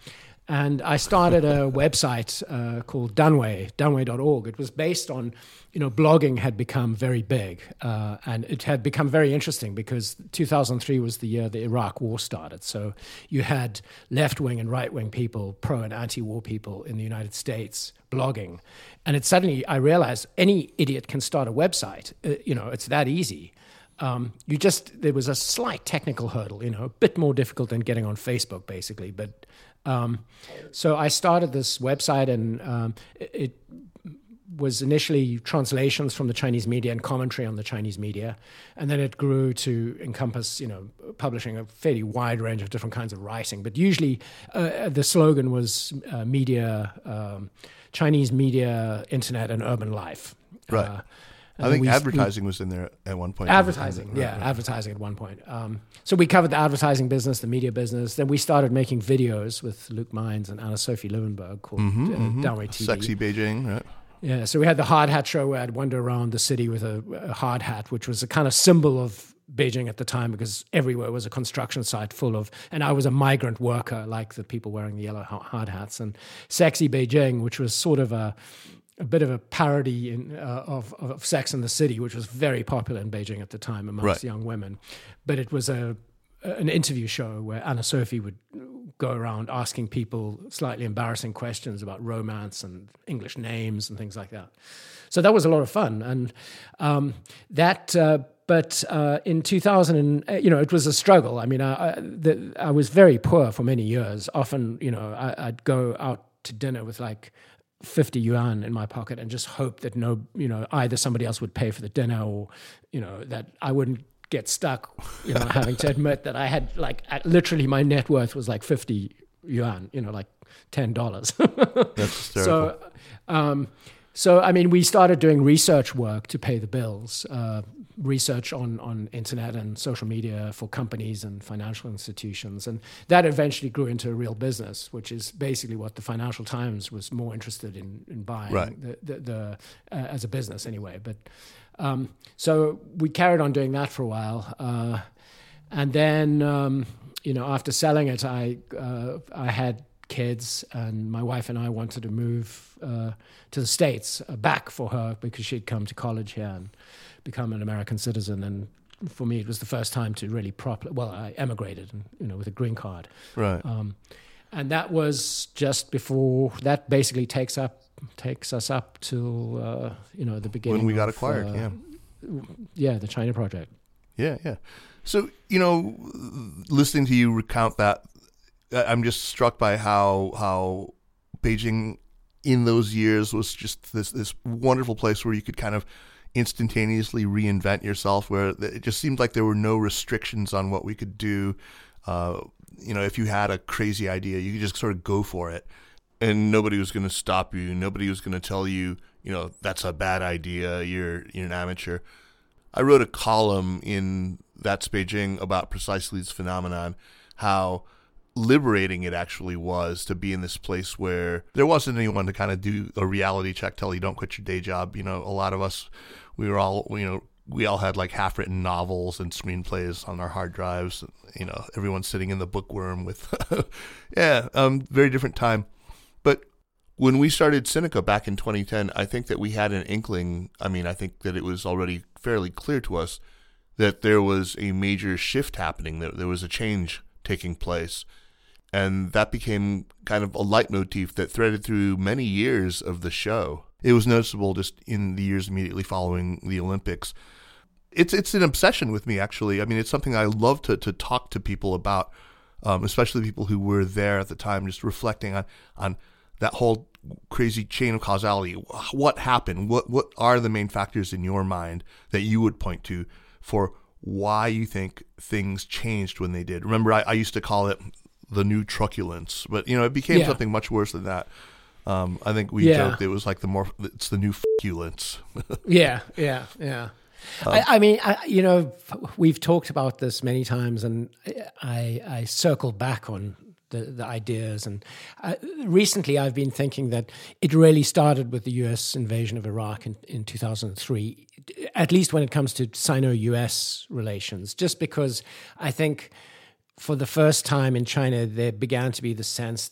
And I started a website uh, called Dunway, dunway dot org. It was based on, you know, blogging had become very big, uh, and it had become very interesting because two thousand three was the year the Iraq War started. So you had left-wing and right-wing people, pro and anti-war people in the United States blogging. And it suddenly, I realized any idiot can start a website. Uh, you know, it's that easy. Um, you just, there was a slight technical hurdle, you know, a bit more difficult than getting on Facebook, basically. But um, so I started this website, and um, it, it was initially translations from the Chinese media and commentary on the Chinese media. And then it grew to encompass, you know, publishing a fairly wide range of different kinds of writing. But usually uh, the slogan was uh, media, um, Chinese media, internet, and urban life. Right. Uh, I think we, advertising we, was in there at one point. Advertising, right, yeah, right. advertising at one point. Um, so we covered the advertising business, the media business. Then we started making videos with Luke Mines and Anna-Sophie Leeuwenberg called Mm-hmm, uh, mm-hmm. Dunway T V. Sexy Beijing, right? Yeah, so we had the hard hat show where I'd wander around the city with a, a hard hat, which was a kind of symbol of Beijing at the time because everywhere was a construction site full of, and I was a migrant worker like the people wearing the yellow hard hats. And Sexy Beijing, which was sort of a a bit of a parody in, uh, of, of Sex and the City, which was very popular in Beijing at the time amongst right. young women. But it was a an interview show where Anna-Sophie would go around asking people slightly embarrassing questions about romance and English names and things like that. So that was a lot of fun. And um, that... Uh, But uh, in two thousand, you know, it was a struggle. I mean, I, I, the, I was very poor for many years. Often, you know, I, I'd go out to dinner with like fifty yuan in my pocket and just hope that no, you know, either somebody else would pay for the dinner or, you know, that I wouldn't get stuck, you know, having to admit that I had like literally my net worth was like fifty yuan, you know, like ten dollars. That's hysterical. So, um, so, I mean, we started doing research work to pay the bills, uh, research on, on internet and social media for companies and financial institutions. And that eventually grew into a real business, which is basically what the Financial Times was more interested in, in buying, right. the, the, the, uh, as a business anyway. But um, so we carried on doing that for a while. Uh, and then, um, you know, after selling it, I uh, I had kids, and my wife and I wanted to move uh, to the States, uh, back for her because she'd come to college here and become an American citizen. And for me, it was the first time to really properly, well, I emigrated, and, you know, with a green card. Right. Um, and that was just before, that basically takes up, takes us up till, uh, you know, the beginning. When we got of, acquired, uh, yeah. Yeah, the China project. Yeah, yeah. So, you know, listening to you recount that, I'm just struck by how how Beijing in those years was just this this wonderful place where you could kind of instantaneously reinvent yourself, where it just seemed like there were no restrictions on what we could do. Uh, you know, if you had a crazy idea, you could just sort of go for it, and nobody was going to stop you. Nobody was going to tell you, you know, that's a bad idea. You're you're an amateur. I wrote a column in That's Beijing about precisely this phenomenon, how liberating it actually was to be in this place where there wasn't anyone to kind of do a reality check, tell you don't quit your day job. You know, a lot of us, we were all, you know, we all had like half-written novels and screenplays on our hard drives. You know, everyone's sitting in the bookworm with, yeah, um, very different time. But when we started Sinica back in twenty ten, I think that we had an inkling. I mean, I think that it was already fairly clear to us that there was a major shift happening, that there was a change taking place. And that became kind of a leitmotif that threaded through many years of the show. It was noticeable just in the years immediately following the Olympics. It's it's an obsession with me, actually. I mean, it's something I love to, to talk to people about, um, especially people who were there at the time, just reflecting on, on that whole crazy chain of causality. What happened? What what are the main factors in your mind that you would point to for why you think things changed when they did? Remember, I, I used to call it the new truculence, but you know, it became yeah. something much worse than that. Um, I think we yeah. joked it was like the more, it's the new f***ulence. yeah, yeah, yeah. Um, I, I mean, I, you know, we've talked about this many times, and I, I circle back on the, the ideas. And I, recently, I've been thinking that it really started with the U S invasion of Iraq in, in two thousand three, at least when it comes to Sino-U S relations, just because I think for the first time in China, there began to be the sense that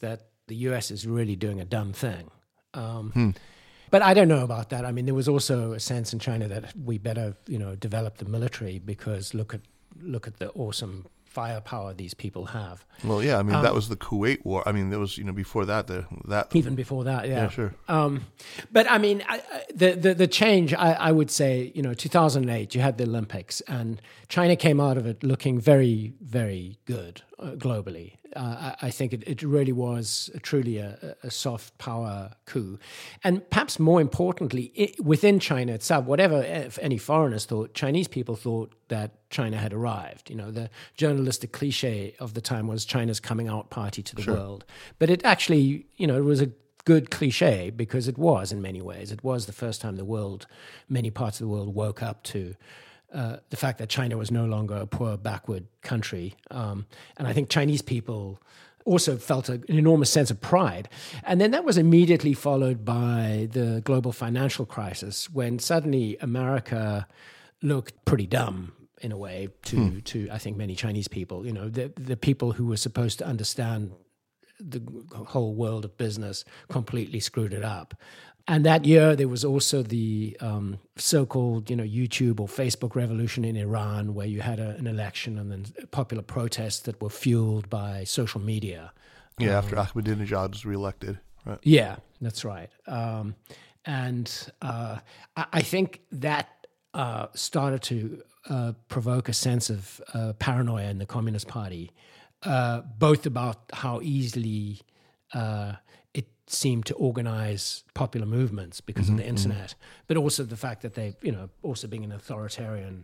the U S is really doing a dumb thing. Um, hmm. But I don't know about that. I mean, there was also a sense in China that we better, you know, develop the military because look at look at the awesome firepower these people have. Well, yeah, I mean, um, that was the Kuwait War. I mean, there was, you know, before that, the that even before that, yeah, yeah sure. Um, but I mean, I, I, the, the the change, I, I would say, you know, two thousand eight, you had the Olympics, and China came out of it looking very, very good uh, globally. Uh, I, I think it, it really was truly a, a soft power coup. And perhaps more importantly, it, within China itself, whatever if any foreigners thought, Chinese people thought that China had arrived. You know, the journalistic cliche of the time was China's coming out party to the sure. world. But it actually, you know, it was a good cliche because it was in many ways. It was the first time the world, many parts of the world woke up to Uh, the fact that China was no longer a poor, backward country. Um, and I think Chinese people also felt a, an enormous sense of pride. And then that was immediately followed by the global financial crisis, when suddenly America looked pretty dumb in a way to, hmm. to I think, many Chinese people. You know, the, the people who were supposed to understand the whole world of business completely screwed it up. And that year, there was also the um, so-called, you know, YouTube or Facebook revolution in Iran, where you had a, an election and then popular protests that were fueled by social media. Yeah, um, after Ahmadinejad was reelected, right? Yeah, that's right. Um, and uh, I, I think that uh, started to uh, provoke a sense of uh, paranoia in the Communist Party, uh, both about how easily uh, it seemed to organize popular movements because mm-hmm, of the internet, mm-hmm. but also the fact that they, you know, also being an authoritarian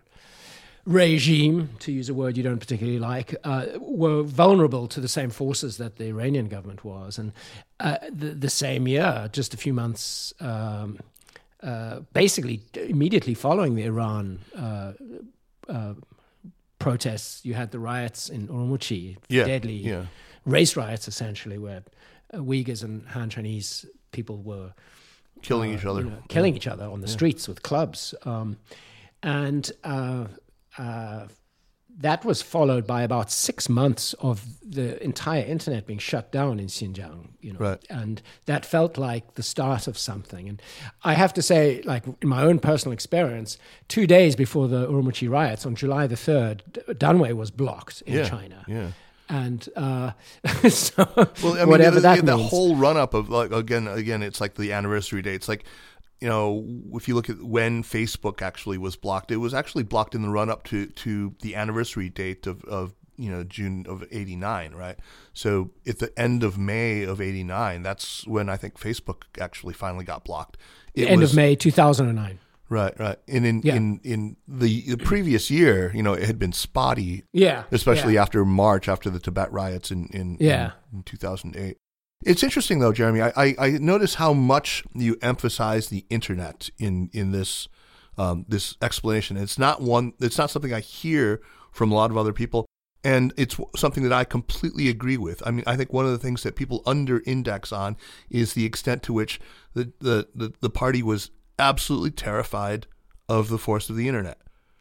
regime, to use a word you don't particularly like, uh, were vulnerable to the same forces that the Iranian government was. And uh, the, the same year, just a few months, um, uh, basically immediately following the Iran uh, uh, protests, you had the riots in Urumqi, yeah, deadly yeah. race riots, essentially, where Uh, Uyghurs and Han Chinese people were killing uh, each other, you know, killing yeah. each other on the yeah. streets with clubs, um, and uh, uh, that was followed by about six months of the entire internet being shut down in Xinjiang. You know, right. and that felt like the start of something. And I have to say, like in my own personal experience, two days before the Urumqi riots, on July the third, Danwei was blocked in yeah. China. Yeah. And uh, so, well, I mean, whatever the, that the means. whole run-up of like again, again, it's like the anniversary dates. Like, you know, if you look at when Facebook actually was blocked, it was actually blocked in the run-up to to the anniversary date of, of you know June of eighty-nine, right? So at the end of May of eighty-nine, that's when I think Facebook actually finally got blocked. It the end was, of May two thousand nine. Right, right. And in, yeah. in, in the, the previous year, you know, it had been spotty. Yeah. Especially yeah. after March, after the Tibet riots in, in, yeah. in, in two thousand eight. It's interesting, though, Jeremy. I, I, I notice how much you emphasize the internet in, in this um, this explanation. It's not one. It's not something I hear from a lot of other people. And it's something that I completely agree with. I mean, I think one of the things that people under-index on is the extent to which the, the, the, the party was absolutely terrified of the force of the internet.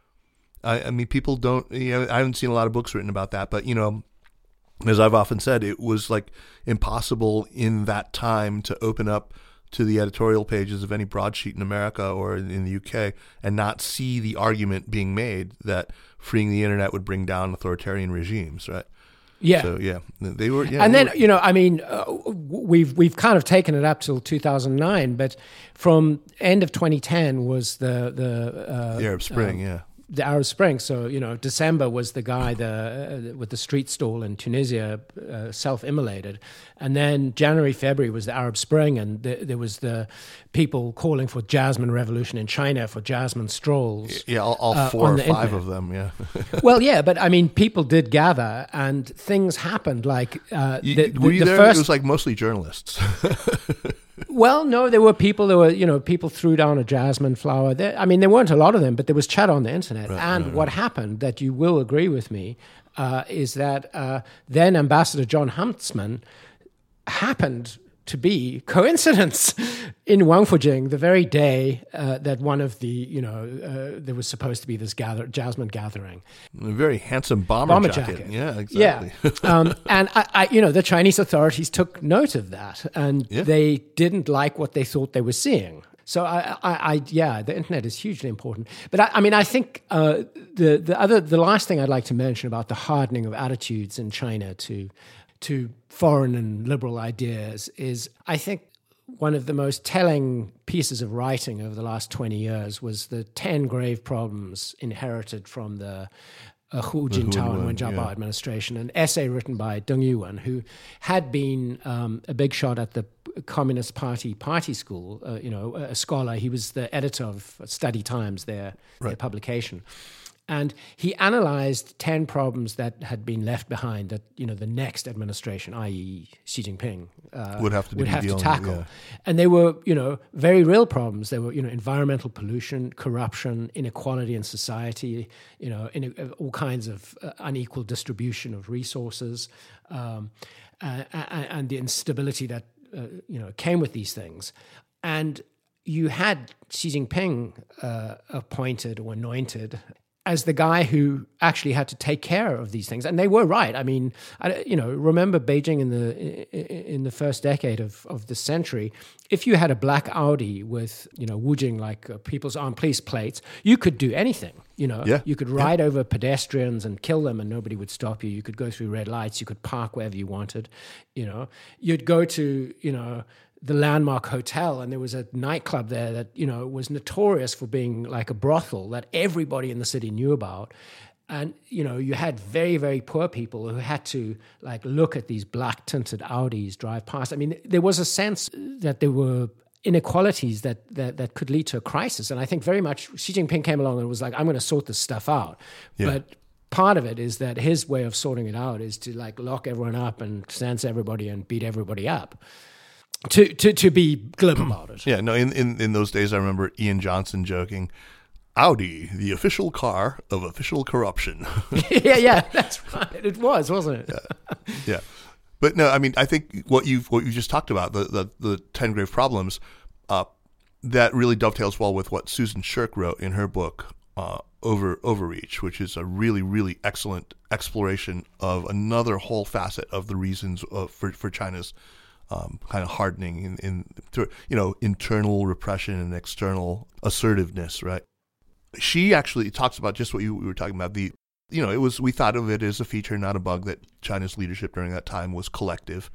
I, I mean, people don't, you know, I haven't seen a lot of books written about that, but, you know, as I've often said, it was like impossible in that time to open up to the editorial pages of any broadsheet in America or in the U K and not see the argument being made that freeing the internet would bring down authoritarian regimes, right? Yeah. So yeah, they were. Yeah, and they then were. you know, I mean, uh, we've we've kind of taken it up till two thousand nine, but from end of twenty ten was the the, uh, the Arab Spring, um, yeah. The Arab Spring. So you know, December was the guy the uh, with the street stall in Tunisia, uh, self-immolated, and then January, February was the Arab Spring, and the, there was the people calling for Jasmine Revolution in China for Jasmine strolls. Yeah, all, all uh, four or the five internet. of them. Yeah. Well, yeah, but I mean, people did gather, and things happened. Like uh, you, the, the, were you the there? first. It was like mostly journalists. Well, no, there were people. There were, you know, people threw down a jasmine flower. There, I mean, there weren't a lot of them, but there was chat on the internet. Right, and right, what right. happened, that you will agree with me, uh, is that uh, then Ambassador John Huntsman happened to be coincidence in Wangfujing, the very day uh, that one of the, you know, uh, there was supposed to be this gather, Jasmine gathering. A very handsome bomber, bomber jacket. jacket. Yeah, exactly. Yeah. um, and, I, I, you know, the Chinese authorities took note of that, and yeah. they didn't like what they thought they were seeing. So, I, I, I yeah, the internet is hugely important. But, I, I mean, I think uh, the, the other, the last thing I'd like to mention about the hardening of attitudes in China to to foreign and liberal ideas is, I think, one of the most telling pieces of writing over the last twenty years was the ten grave problems inherited from the uh, Hu Jintao and Wen Jiabao yeah. administration, an essay written by Deng Yuwen, who had been um, a big shot at the Communist Party party school, uh, you know, a scholar. He was the editor of Study Times, their, right. their publication. And he analyzed ten problems that had been left behind that, you know, the next administration, that is. Xi Jinping, uh, would have to, would have to dealing, tackle. Yeah. And they were, you know, very real problems. They were, you know, environmental pollution, corruption, inequality in society, you know, in, uh, all kinds of uh, unequal distribution of resources, um, uh, and the instability that, uh, you know, came with these things. And you had Xi Jinping uh, appointed or anointed as the guy who actually had to take care of these things. And they were right. I mean, I, you know, remember Beijing in the in the first decade of, of the century, if you had a black Audi with, you know, Wujing, like uh, People's Armed Police plates, you could do anything, you know. Yeah. You could ride yeah. over pedestrians and kill them and nobody would stop you. You could go through red lights. You could park wherever you wanted, you know. You'd go to, you know, the Landmark Hotel, and there was a nightclub there that, you know, was notorious for being like a brothel that everybody in the city knew about. And, you know, you had very, very poor people who had to like look at these black tinted Audis drive past. I mean, there was a sense that there were inequalities that, that, that could lead to a crisis. And I think very much Xi Jinping came along and was like, I'm going to sort this stuff out. Yeah. But part of it is that his way of sorting it out is to like lock everyone up and censor everybody and beat everybody up. To, to to be glib about it. Yeah, no, in, in, in those days, I remember Ian Johnson joking, Audi, the official car of official corruption. yeah, yeah, that's right. It was, wasn't it? yeah. yeah. But no, I mean, I think what you've what you just talked about, the, the, the ten grave problems, uh, that really dovetails well with what Susan Shirk wrote in her book, uh, Over Overreach, which is a really, really excellent exploration of another whole facet of the reasons uh, for, for China's Um, kind of hardening in, in through, you know, internal repression and external assertiveness, right? She actually talks about just what you we were talking about. The, you know, it was, we thought of it as a feature, not a bug, that China's leadership during that time was collective.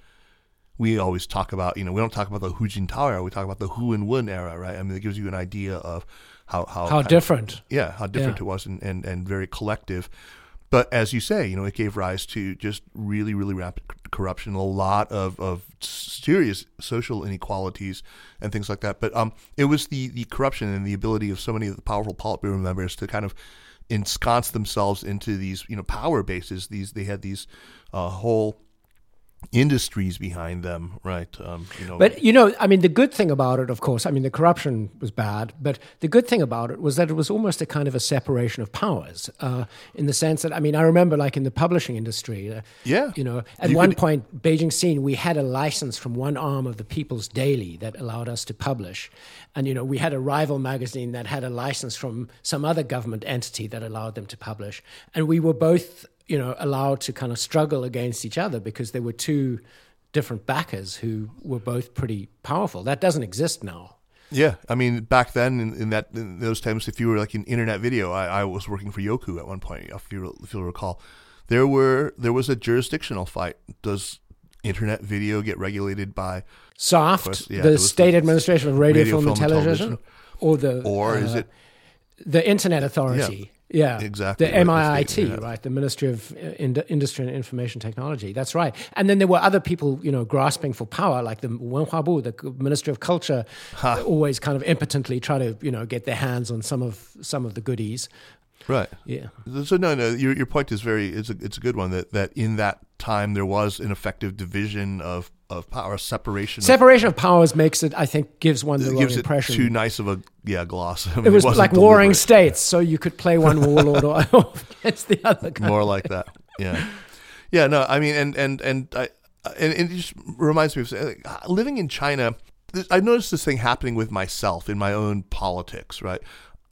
We always talk about, you know, we don't talk about the Hu Jintao era, we talk about the Hu and Wen era, right? I mean, it gives you an idea of how how, how different, of, yeah, how different yeah. it was, and, and and very collective. But as you say, you know, it gave rise to just really, really rapid corruption, a lot of, of serious social inequalities and things like that. But um, it was the, the corruption and the ability of so many of the powerful Politburo members to kind of ensconce themselves into these, you know, power bases. These they had these uh, whole industries behind them, right? Um, you know, but you know, I mean, the good thing about it, of course, I mean, the corruption was bad, but the good thing about it was that it was almost a kind of a separation of powers, uh, in the sense that, I mean, I remember, like in the publishing industry, uh, yeah, you know, at you one could, point, Beijing Scene, we had a license from one arm of the People's Daily that allowed us to publish, and you know, we had a rival magazine that had a license from some other government entity that allowed them to publish, and we were both, you know, allowed to kind of struggle against each other because there were two different backers who were both pretty powerful. That doesn't exist now. Yeah, I mean, back then in, in that in those times, if you were like in internet video, I, I was working for Youku at one point. If you if you'll recall, there were there was a jurisdictional fight. Does internet video get regulated by SOFT, course, yeah, the State the Administration of Radio, Radio Film, and Television, television, or the or uh, is it the Internet Authority? Yeah. Yeah, exactly. The M I I T, yeah. right? The Ministry of Industry and Information Technology. That's right. And then there were other people, you know, grasping for power, like the Wenhuabu, the Ministry of Culture, huh. always kind of impotently try to, you know, get their hands on some of some of the goodies. Right. Yeah. So no, no. Your your point is very it's a it's a good one. That that in that time there was an effective division of. Of power, separation. Separation of, of powers makes it, I think, gives one the wrong gives impression. It too nice of a yeah gloss. I mean, it was it like warring states, so you could play one warlord against the other guy. More like that, yeah, yeah. No, I mean, and and and I uh, and, and it just reminds me of like, living in China. I noticed this thing happening with myself in my own politics, right?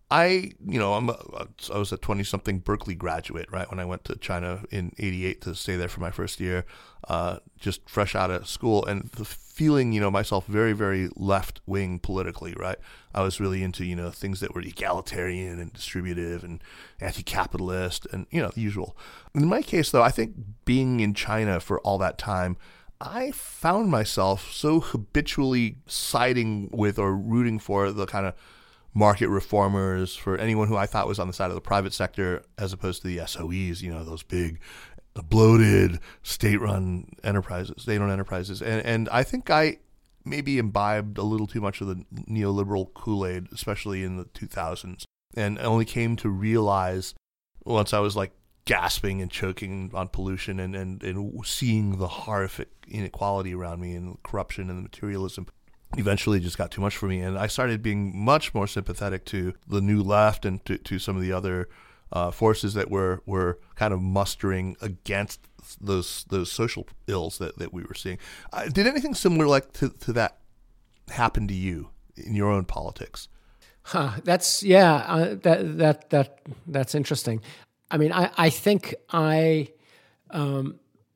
I, you know, I'm a, I was a twenty-something Berkeley graduate, right, when I went to China in eighty-eight to stay there for my first year, uh, just fresh out of school, and the feeling, you know, myself very, very left-wing politically, right? I was really into, you know, things that were egalitarian and distributive and anti-capitalist and, you know, the usual. In my case, though, I think being in China for all that time, I found myself so habitually siding with or rooting for the kind of market reformers, for anyone who I thought was on the side of the private sector, as opposed to the S O Es, you know, those big, bloated, state-run enterprises, state-owned enterprises. And and I think I maybe imbibed a little too much of the neoliberal Kool-Aid, especially in the two thousands, and only came to realize once I was like gasping and choking on pollution and, and, and seeing the horrific inequality around me and corruption and the materialism. Eventually just got too much for me, and I started being much more sympathetic to the new left and to, to some of the other uh, forces that were, were kind of mustering against those those social ills that, that we were seeing. Uh, did anything similar like to, to that happen to you in your own politics? Huh, that's yeah, uh, that that that that's interesting. I mean, I I think I um,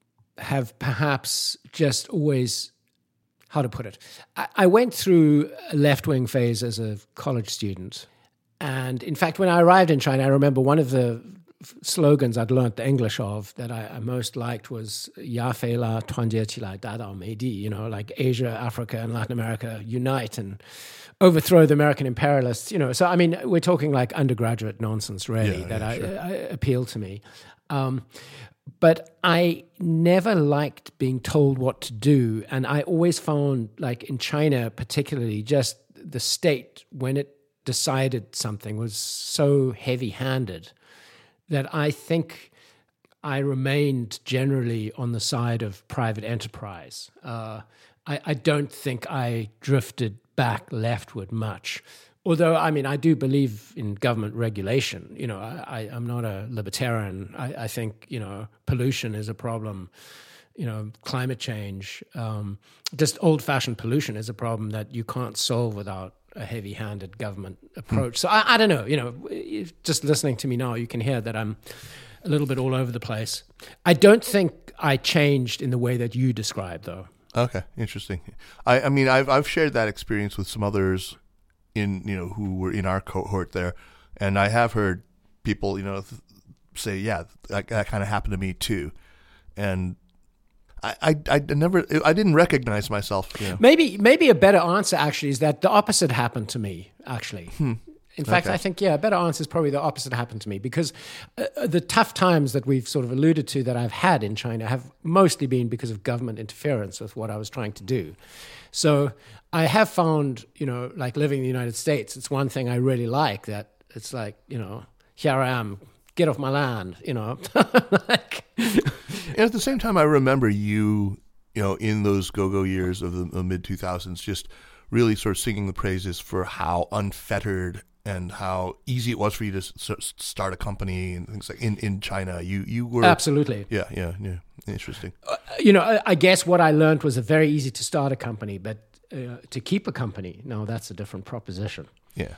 have perhaps just always. How to put it? I went through a left-wing phase as a college student. And in fact, when I arrived in China, I remember one of the slogans I'd learned the English of that I, I most liked was Ya Fei La Tuan Jie Qi Lai Da Dao Mei Di, you know, like Asia, Africa, and Latin America unite and overthrow the American imperialists. You know, so I mean, we're talking like undergraduate nonsense, really, yeah, that yeah, I, sure. I, I appealed to me. Um, But I never liked being told what to do. And I always found, like in China particularly, just the state, when it decided something, was so heavy-handed that I think I remained generally on the side of private enterprise. Uh, I, I don't think I drifted back leftward much. Although, I mean, I do believe in government regulation. You know, I, I, I'm not a libertarian. I, I think, you know, pollution is a problem. You know, climate change, um, just old-fashioned pollution is a problem that you can't solve without a heavy-handed government approach. Hmm. So I, I don't know. You know, just listening to me now, you can hear that I'm a little bit all over the place. I don't think I changed in the way that you described, though. Okay, interesting. I, I mean, I've I've shared that experience with some others in, you know, who were in our cohort there. And I have heard people, you know, th- say, yeah, that, that kind of happened to me too. And I, I, I never, I didn't recognize myself. You know. Maybe, maybe a better answer actually is that the opposite happened to me, actually. Hmm. In fact, okay. I think, yeah, a better answer is probably the opposite happened to me, because uh, the tough times that we've sort of alluded to that I've had in China have mostly been because of government interference with what I was trying to do. So I have found, you know, like living in the United States, it's one thing I really like, that it's like, you know, here I am, get off my land, you know. like, and at the same time, I remember you, you know, in those go-go years of the, the mid two thousands, just really sort of singing the praises for how unfettered and how easy it was for you to s- start a company and things like in, in China. You you were absolutely yeah yeah yeah interesting. Uh, you know, I, I guess what I learned was it's very easy to start a company, but uh, to keep a company, no, that's a different proposition. Yeah.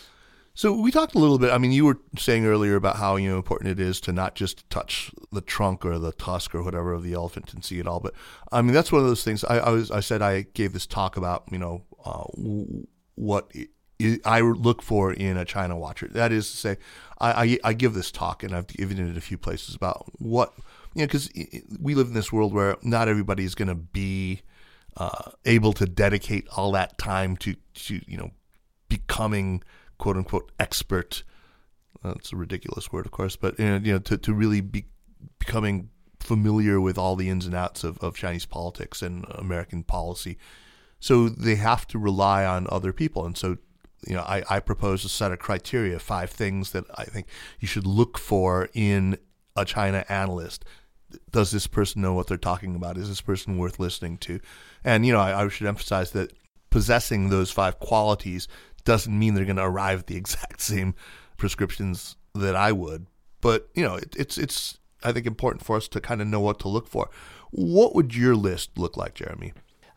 So we talked a little bit. I mean, you were saying earlier about how, you know, important it is to not just touch the trunk or the tusk or whatever of the elephant and see it all. But I mean, that's one of those things. I, I was I said I gave this talk about, you know, uh, what I look for in a China watcher. That is to say, I, I, I give this talk, and I've given it a few places, about what, you know, because we live in this world where not everybody is going to be uh, able to dedicate all that time to, to you know, becoming quote unquote expert. That's a ridiculous word, of course, but you know, you know to, to really be becoming familiar with all the ins and outs of, of Chinese politics and American policy. So they have to rely on other people. And so, you know, I, I propose a set of criteria, five things that I think you should look for in a China analyst. Does this person know what they're talking about? Is this person worth listening to? And, you know, I, I should emphasize that possessing those five qualities doesn't mean they're going to arrive at the exact same prescriptions that I would. But, you know, it, it's it's I think, important for us to kind of know what to look for. What would your list look like, Jeremy?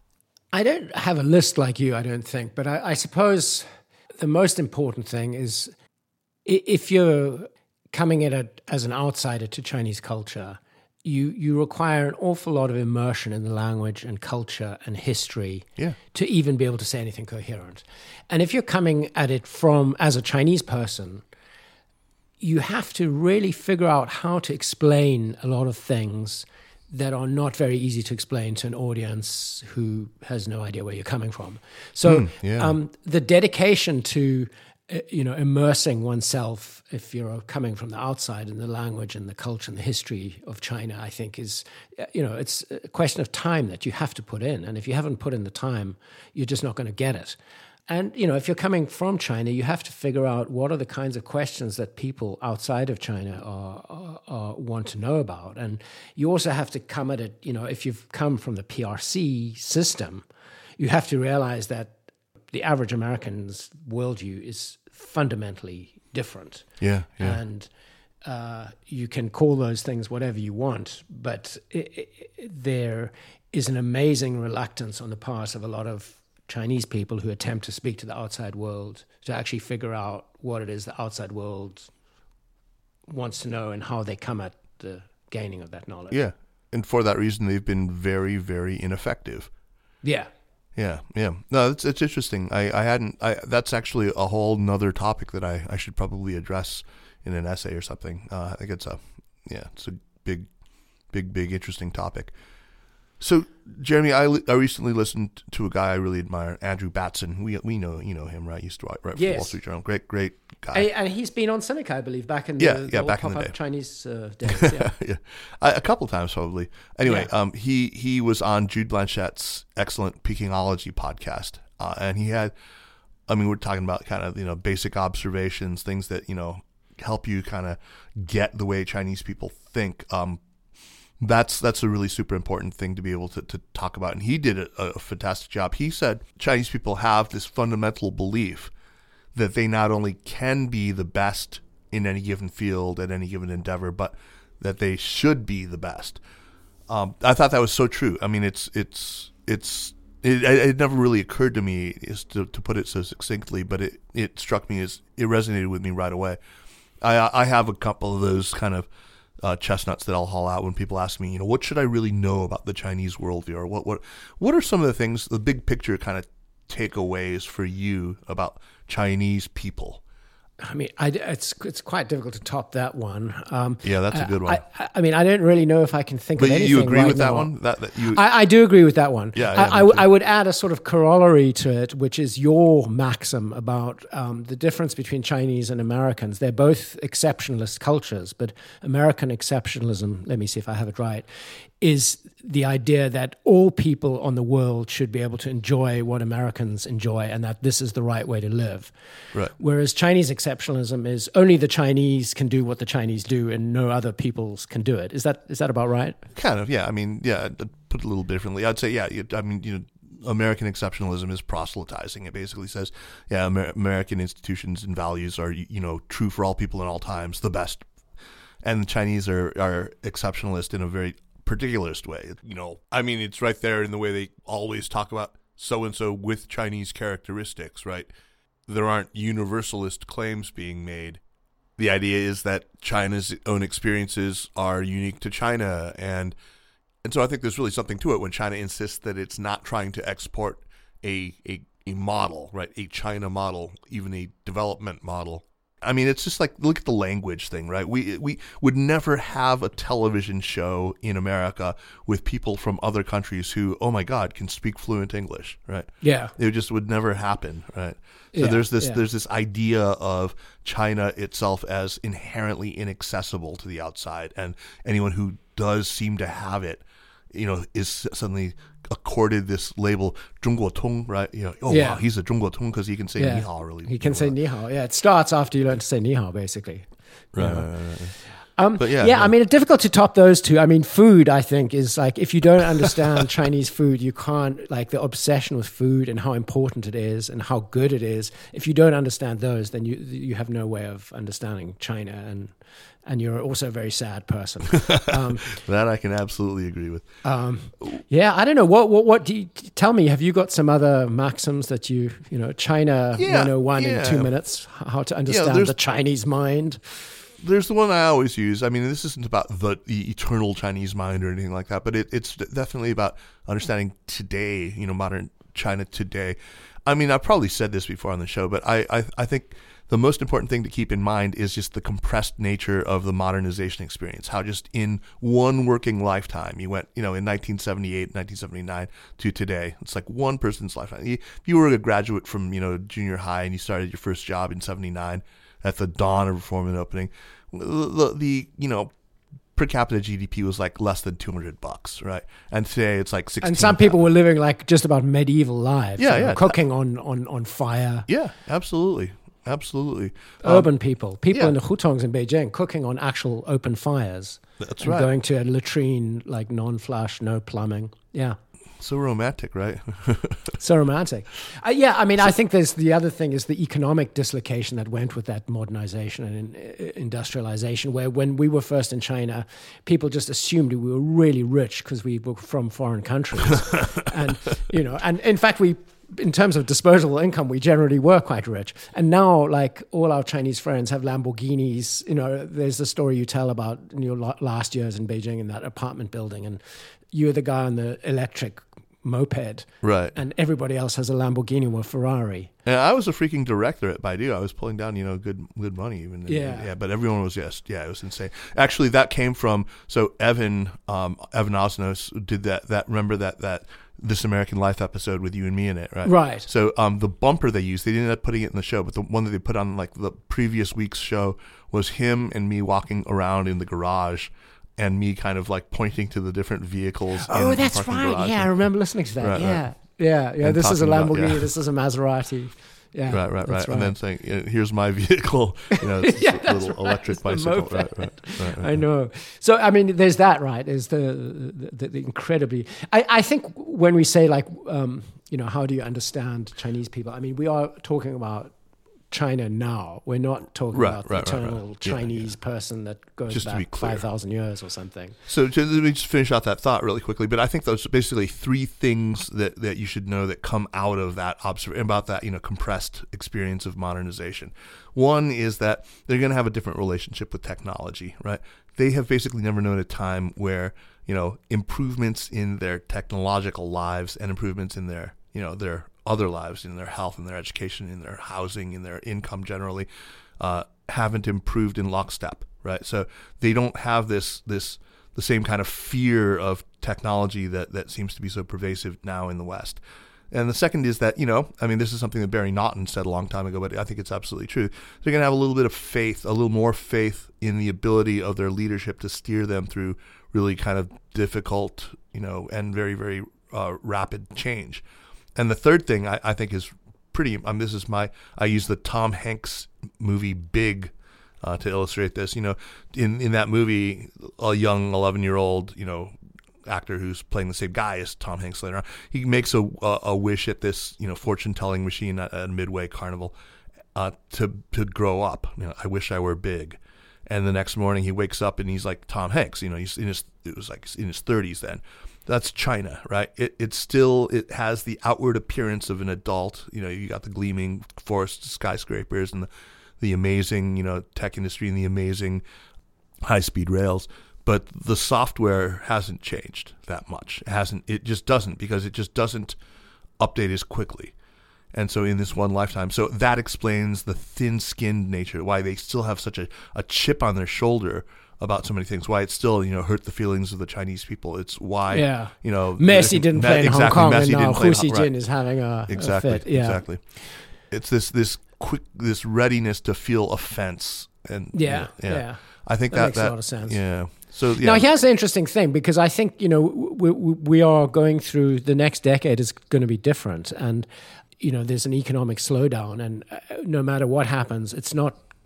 I don't have a list like you, I don't think, but I, I suppose the most important thing is if you're coming at it as an outsider to Chinese culture, you you require an awful lot of immersion in the language and culture and history yeah. to even be able to say anything coherent. And if you're coming at it from as a Chinese person, you have to really figure out how to explain a lot of things that are not very easy to explain to an audience who has no idea where you're coming from. So mm, yeah. um, the dedication to uh, you know immersing oneself, if you're coming from the outside, in the language and the culture and the history of China, I think is you know it's a question of time that you have to put in. And if you haven't put in the time, you're just not going to get it. And, you know, if you're coming from China, you have to figure out what are the kinds of questions that people outside of China are, are, are want to know about. And you also have to come at it, you know, if you've come from the P R C system, you have to realize that the average American's worldview is fundamentally different. Yeah, yeah. And uh, you can call those things whatever you want, but it, it, there is an amazing reluctance on the part of a lot of Chinese people who attempt to speak to the outside world to actually figure out what it is the outside world wants to know and how they come at the gaining of that knowledge. Yeah. And for that reason, they've been very, very ineffective. Yeah. Yeah. Yeah. No, it's, it's interesting. I, I hadn't, I, that's actually a whole nother topic that I, I should probably address in an essay or something. Uh, I think it's a, yeah, it's a big, big, big, interesting topic. So, Jeremy, I, I recently listened to a guy I really admire, Andrew Batson. We we know you know him, right? He used to write, write for yes. the Wall Street Journal. Great, great guy. And, and he's been on Sinica, I believe, back in the, yeah, the yeah, old back in the pop-up day. Chinese uh, days. Yeah, yeah. I, a couple times probably. Anyway, Yeah. um, he he was on Jude Blanchette's excellent Pekingology podcast, uh, and he had, I mean, we're talking about kind of you know basic observations, things that you know help you kind of get the way Chinese people think. Um, That's that's a really super important thing to be able to, to talk about. And he did a, a fantastic job. He said Chinese people have this fundamental belief that they not only can be the best in any given field, at any given endeavor, but that they should be the best. Um, I thought that was so true. I mean, it's it's it's it, it never really occurred to me is to, to put it so succinctly, but it, it struck me as it resonated with me right away. I I have a couple of those kind of Uh, chestnuts that I'll haul out when people ask me, you know, what should I really know about the Chinese worldview, or what what what are some of the things, the big picture kind of takeaways for you about Chinese people? I mean, I, it's it's quite difficult to top that one. Um, Yeah, that's a good one. I, I mean, I don't really know if I can think But of anything. you agree right with that now. one? That, that you, I, I do agree with that one. Yeah, I, yeah, I, me w- too. I would add a sort of corollary to it, which is your maxim about um, the difference between Chinese and Americans. They're both exceptionalist cultures, but American exceptionalism, let me see if I have it right, is the idea that all people on the world should be able to enjoy what Americans enjoy and that this is the right way to live. Right. Whereas Chinese exceptionalism is only the Chinese can do what the Chinese do and no other peoples can do it. Is that is that about right? kind of, yeah. I mean, yeah, to put it a little differently, I'd say, yeah, you, I mean, you know, American exceptionalism is proselytizing. It basically says, yeah, Amer- American institutions and values are, you know, true for all people in all times, the best. And the Chinese are, are exceptionalist in a very particularist way. You know, I mean, it's right there in the way they always talk about so-and-so with Chinese characteristics, right? There aren't universalist claims being made. The idea is that China's own experiences are unique to China, and and so I think there's really something to it when China insists that it's not trying to export a a, a model, right? A China model, even a development model. I mean, it's just like, look at the language thing, right? We we would never have a television show in America with people from other countries who, oh my God, can speak fluent English, right? Yeah. It just would never happen, right? So Yeah, there's this yeah. there's this idea of China itself as inherently inaccessible to the outside, and anyone who does seem to have it, you know, is suddenly accorded this label, 中国通, right? You know, oh Yeah. wow, he's a 中国通because he can say Yeah. 你好really. He can say ni hao. Yeah, it starts after you learn to say ni hao, basically. Right, Yeah. right, right, right. Um, but yeah, yeah, yeah, I mean, it's difficult to top those two. I mean, food, I think, is like, if you don't understand Chinese food, you can't, like the obsession with food and how important it is and how good it is. If you don't understand those, then you you have no way of understanding China, and and you're also a very sad person. Um, that I can absolutely agree with. Um, yeah, I don't know. What, what, what do you, tell me, have you got some other maxims that you, you know, China Yeah, one oh one yeah. in two minutes, how to understand there's- the Chinese mind? There's the one I always use. I mean, this isn't about the, the eternal Chinese mind or anything like that, but it, it's definitely about understanding today, you know, modern China today. I mean, I've probably said this before on the show, but I, I, I think the most important thing to keep in mind is just the compressed nature of the modernization experience. How just in one working lifetime, you went, you know, in nineteen seventy-eight, nineteen seventy-nine to today. It's like one person's lifetime. If you were a graduate from, you know, junior high and you started your first job in seventy-nine, at the dawn of reform and opening, the, the you know, per capita G D P was like less than two hundred bucks, right? And today it's like sixteen. And some people were living like just about medieval lives. Yeah, you know, yeah. Cooking on, on, on fire. Yeah, absolutely. Absolutely. Urban Um, people. People yeah. in the hutongs in Beijing cooking on actual open fires. That's and right. Going to a latrine, like non-flush, no plumbing. Yeah. So romantic, right? So romantic. Uh, yeah, I mean, I think there's the other thing is the economic dislocation that went with that modernization and uh, industrialization, where when we were first in China, people just assumed we were really rich because we were from foreign countries. And, you know, and in fact, we, in terms of disposable income, we generally were quite rich. And now, like, all our Chinese friends have Lamborghinis. You know, there's the story you tell about your la- last years in Beijing in that apartment building, and you're the guy on the electric moped, Right. and everybody else has a Lamborghini or a Ferrari. And I was a freaking director at Baidu. I was pulling down, you know, good good money even. Yeah. Yeah, but everyone was, yes, yeah, it was insane. Actually, that came from, so Evan, um, Evan Osnos did that, that, remember that, that This American Life episode with you and me in it, right? Right. So um, the bumper they used, they didn't end up putting it in the show, but the one that they put on like the previous week's show was him and me walking around in the garage, and me kind of like pointing to the different vehicles. Oh, in that's the parking right. garage. Yeah, I remember listening to that. Right, yeah. right. yeah, yeah, And This is a talking about- Lamborghini. yeah. This is a Maserati. Yeah, Right, right, that's right, And then saying, you know, "Here's my vehicle." You know, it's Yeah, a that's little right. electric It's the bicycle. moped. Right, right, right, right. I know. So, I mean, there's that, right? There's the the, the incredibly. I, I think when we say like, um, you know, how do you understand Chinese people? I mean, we are talking about China now. We're not talking Right, about right, the right, eternal right. Yeah, Chinese person that goes Just to be back clear. five thousand years or something. So to, let me just finish out that thought really quickly. But I think those are basically three things that, that you should know that come out of that observation about that, you know, compressed experience of modernization. One is that they're going to have a different relationship with technology, right? They have basically never known a time where, you know, improvements in their technological lives and improvements in their, you know, their other lives, in their health, in their education, in their housing, in their income generally, uh, haven't improved in lockstep, right? So they don't have this this the same kind of fear of technology that, that seems to be so pervasive now in the West. And the second is that, you know, I mean, this is something that Barry Naughton said a long time ago, but I think it's absolutely true. They're going to have a little bit of faith, a little more faith in the ability of their leadership to steer them through really kind of difficult, you know, and very, very uh, rapid change. And the third thing I, I think is pretty, um, this is my, I use the Tom Hanks movie Big uh, to illustrate this. You know, in, in that movie, a young eleven-year-old, you know, actor who's playing the same guy as Tom Hanks later on, he makes a, a, a wish at this, you know, fortune-telling machine at a Midway Carnival uh, to to grow up. You know, I wish I were big. And the next morning he wakes up and he's like Tom Hanks. You know, he's in his, it was like in his thirties then. That's China, right? It it still, it has the outward appearance of an adult. You know, you got the gleaming forest skyscrapers and the, the amazing, you know, tech industry and the amazing high-speed rails. But the software hasn't changed that much. It hasn't, it just doesn't, because it just doesn't update as quickly. And so in this one lifetime, so that explains the thin-skinned nature, why they still have such a, a chip on their shoulder about so many things, why it still, you know, hurt the feelings of the Chinese people. It's why, Yeah. you know, Messi didn't play in exactly, Hong Kong, Messi and now didn't play Hu in Hong- Xijin right. is having a, Exactly, a fit. Yeah. exactly. It's this this quick, this readiness to feel offense, and Yeah, yeah. yeah. I think That that makes a that lot of sense. Yeah. So yeah. Now, here's the interesting thing, because I think, you know, we, we, we are going through, the next decade is going to be different. And, you know, there's an economic slowdown, and uh, no matter what happens, it's not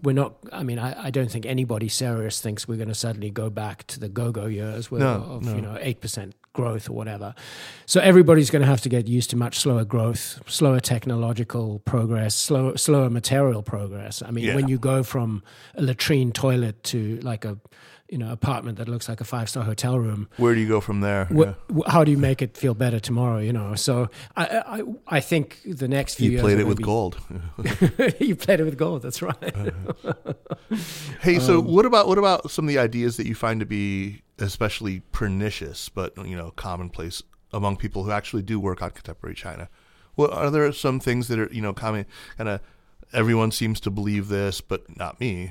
we're not, I mean, I, I don't think anybody serious thinks we're going to suddenly go back to the go-go years with, No, of, no. you know, eight percent growth or whatever. So everybody's going to have to get used to much slower growth, slower technological progress, slower, slower material progress. I mean, Yeah. when you go from a latrine toilet to like a, you know, apartment that looks like a five-star hotel room, Where do you go from there? Wh- Yeah. wh- how do you make it feel better tomorrow? You know, so I I, I think the next few You years played are it gonna with be- gold. you played it with gold. That's right. Hey, so Um, what about what about some of the ideas that you find to be especially pernicious, but you know, commonplace among people who actually do work on contemporary China? What are there some things that are you know common? Kind of everyone seems to believe this, but not me.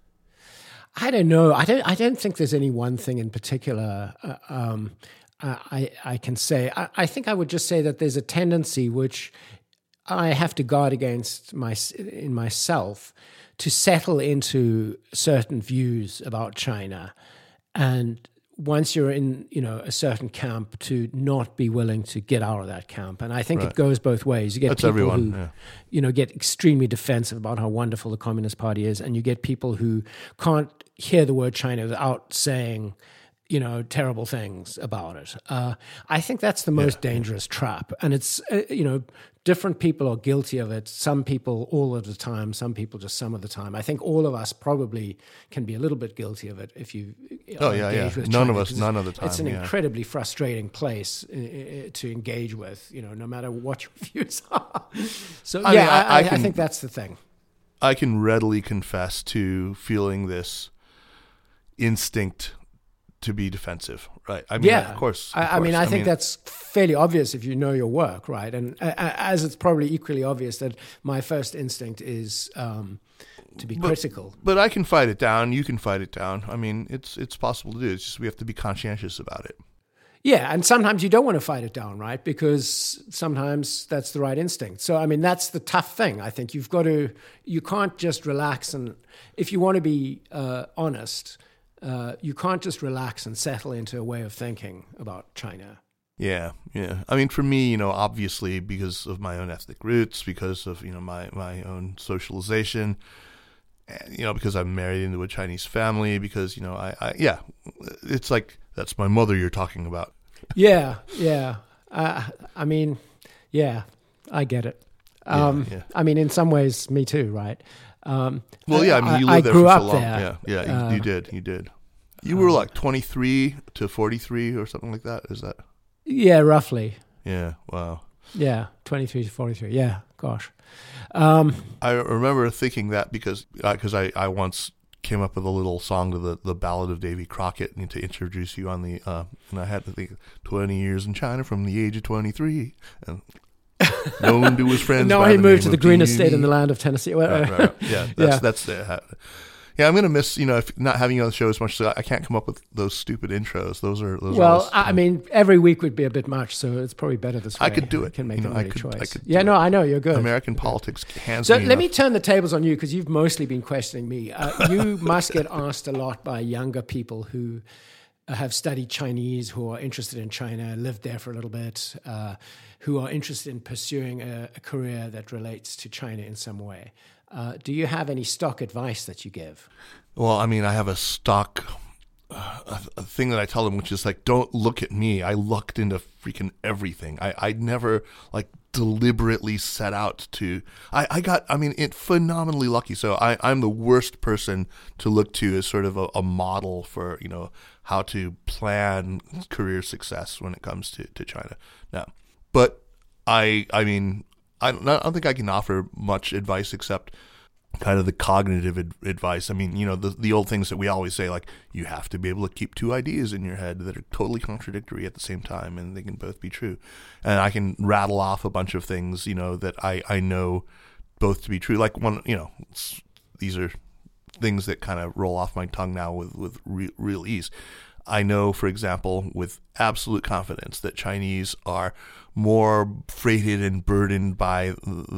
I don't know. I don't. I don't think there's any one thing in particular. Uh, um, I I can say. I, I think I would just say that there's a tendency which I have to guard against my in myself to settle into certain views about China, and once you're in, you know, a certain camp, to not be willing to get out of that camp. And I think Right. it goes both ways. You get That's people everyone, who, yeah. you know, get extremely defensive about how wonderful the Communist Party is, and you get people who can't hear the word China without saying, you know, terrible things about it. Uh, I think that's the most dangerous trap. And it's, uh, you know, different people are guilty of it. Some people all of the time, some people just some of the time. I think all of us probably can be a little bit guilty of it if you Oh, are yeah, engaged yeah. with None China, of us, 'cause none of the time, It's an yeah. incredibly frustrating place uh, uh, to engage with, you know, no matter what your views are. So, I yeah, mean, I- I, I, I I can- think that's the thing. I can readily confess to feeling this instinct to be defensive, right? I mean, Yeah, of course. I, of I mean, course. I think that's fairly obvious if you know your work, right? And uh, as it's probably equally obvious that my first instinct is um, to be critical. But I can fight it down. You can fight it down. I mean, it's it's possible to do. It's just we have to be conscientious about it. Yeah, and sometimes you don't want to fight it down, right? Because sometimes that's the right instinct. So, I mean, that's the tough thing. I think you've got to, you can't just relax and, if you want to be uh, honest, uh, you can't just relax and settle into a way of thinking about China. Yeah, yeah. I mean, for me, you know, obviously because of my own ethnic roots, because of, you know, my, my own socialization, and, you know, because I'm married into a Chinese family, because, you know, I, I yeah, it's like, that's my mother you're talking about. Yeah, yeah. Uh, I mean, yeah, I get it. Um, yeah. I mean, in some ways, me too, right? Um, Well, yeah, I mean, you I lived there grew for up so long. there. Yeah, yeah, you, Uh, you did, you did. You were like twenty-three to forty-three or something like that, is that? Yeah, roughly. Yeah, wow. Yeah, twenty-three to forty-three. Yeah, gosh. Um, I remember thinking that because because I, I once came up with a little song to the, the Ballad of Davy Crockett and to introduce you on the uh, and I had to think twenty years in China from the age of twenty-three, and known to his friends. no, by he the moved name to the of greenest Davy. state in the land of Tennessee. Well, Right, right, right. Yeah, that's Yeah. that's the. Yeah, I'm gonna miss you know if not having you on the show as much. So I can't come up with those stupid intros. Those are those. are Well, always, I I mean, every week would be a bit much, so it's probably better this way. I could do it. Can make You know, an I early could- I choice. could yeah, do no, it. I know you're good. American politics hands So me. let me enough. turn the tables on you because you've mostly been questioning me. Uh, you must get asked a lot by younger people who uh, have studied Chinese, who are interested in China, lived there for a little bit, uh, who are interested in pursuing a, a career that relates to China in some way. Uh, do you have any stock advice that you give? Well, I mean, I have a stock uh, a, a thing that I tell them, which is like, don't look at me. I looked into freaking everything. I, I never like deliberately set out to. I, I got, I mean, it phenomenally lucky. So I, I'm the worst person to look to as sort of a, a model for, you know, how to plan career success when it comes to, to China. Now, but I, I mean, I don't, I don't think I can offer much advice except kind of the cognitive ad- advice. I mean, you know, the the old things that we always say, like you have to be able to keep two ideas in your head that are totally contradictory at the same time, and they can both be true. And I can rattle off a bunch of things, you know, that I, I know both to be true. Like one, you know, it's, these are things that kind of roll off my tongue now with, with re- real ease. I know, for example, with absolute confidence that Chinese are more freighted and burdened by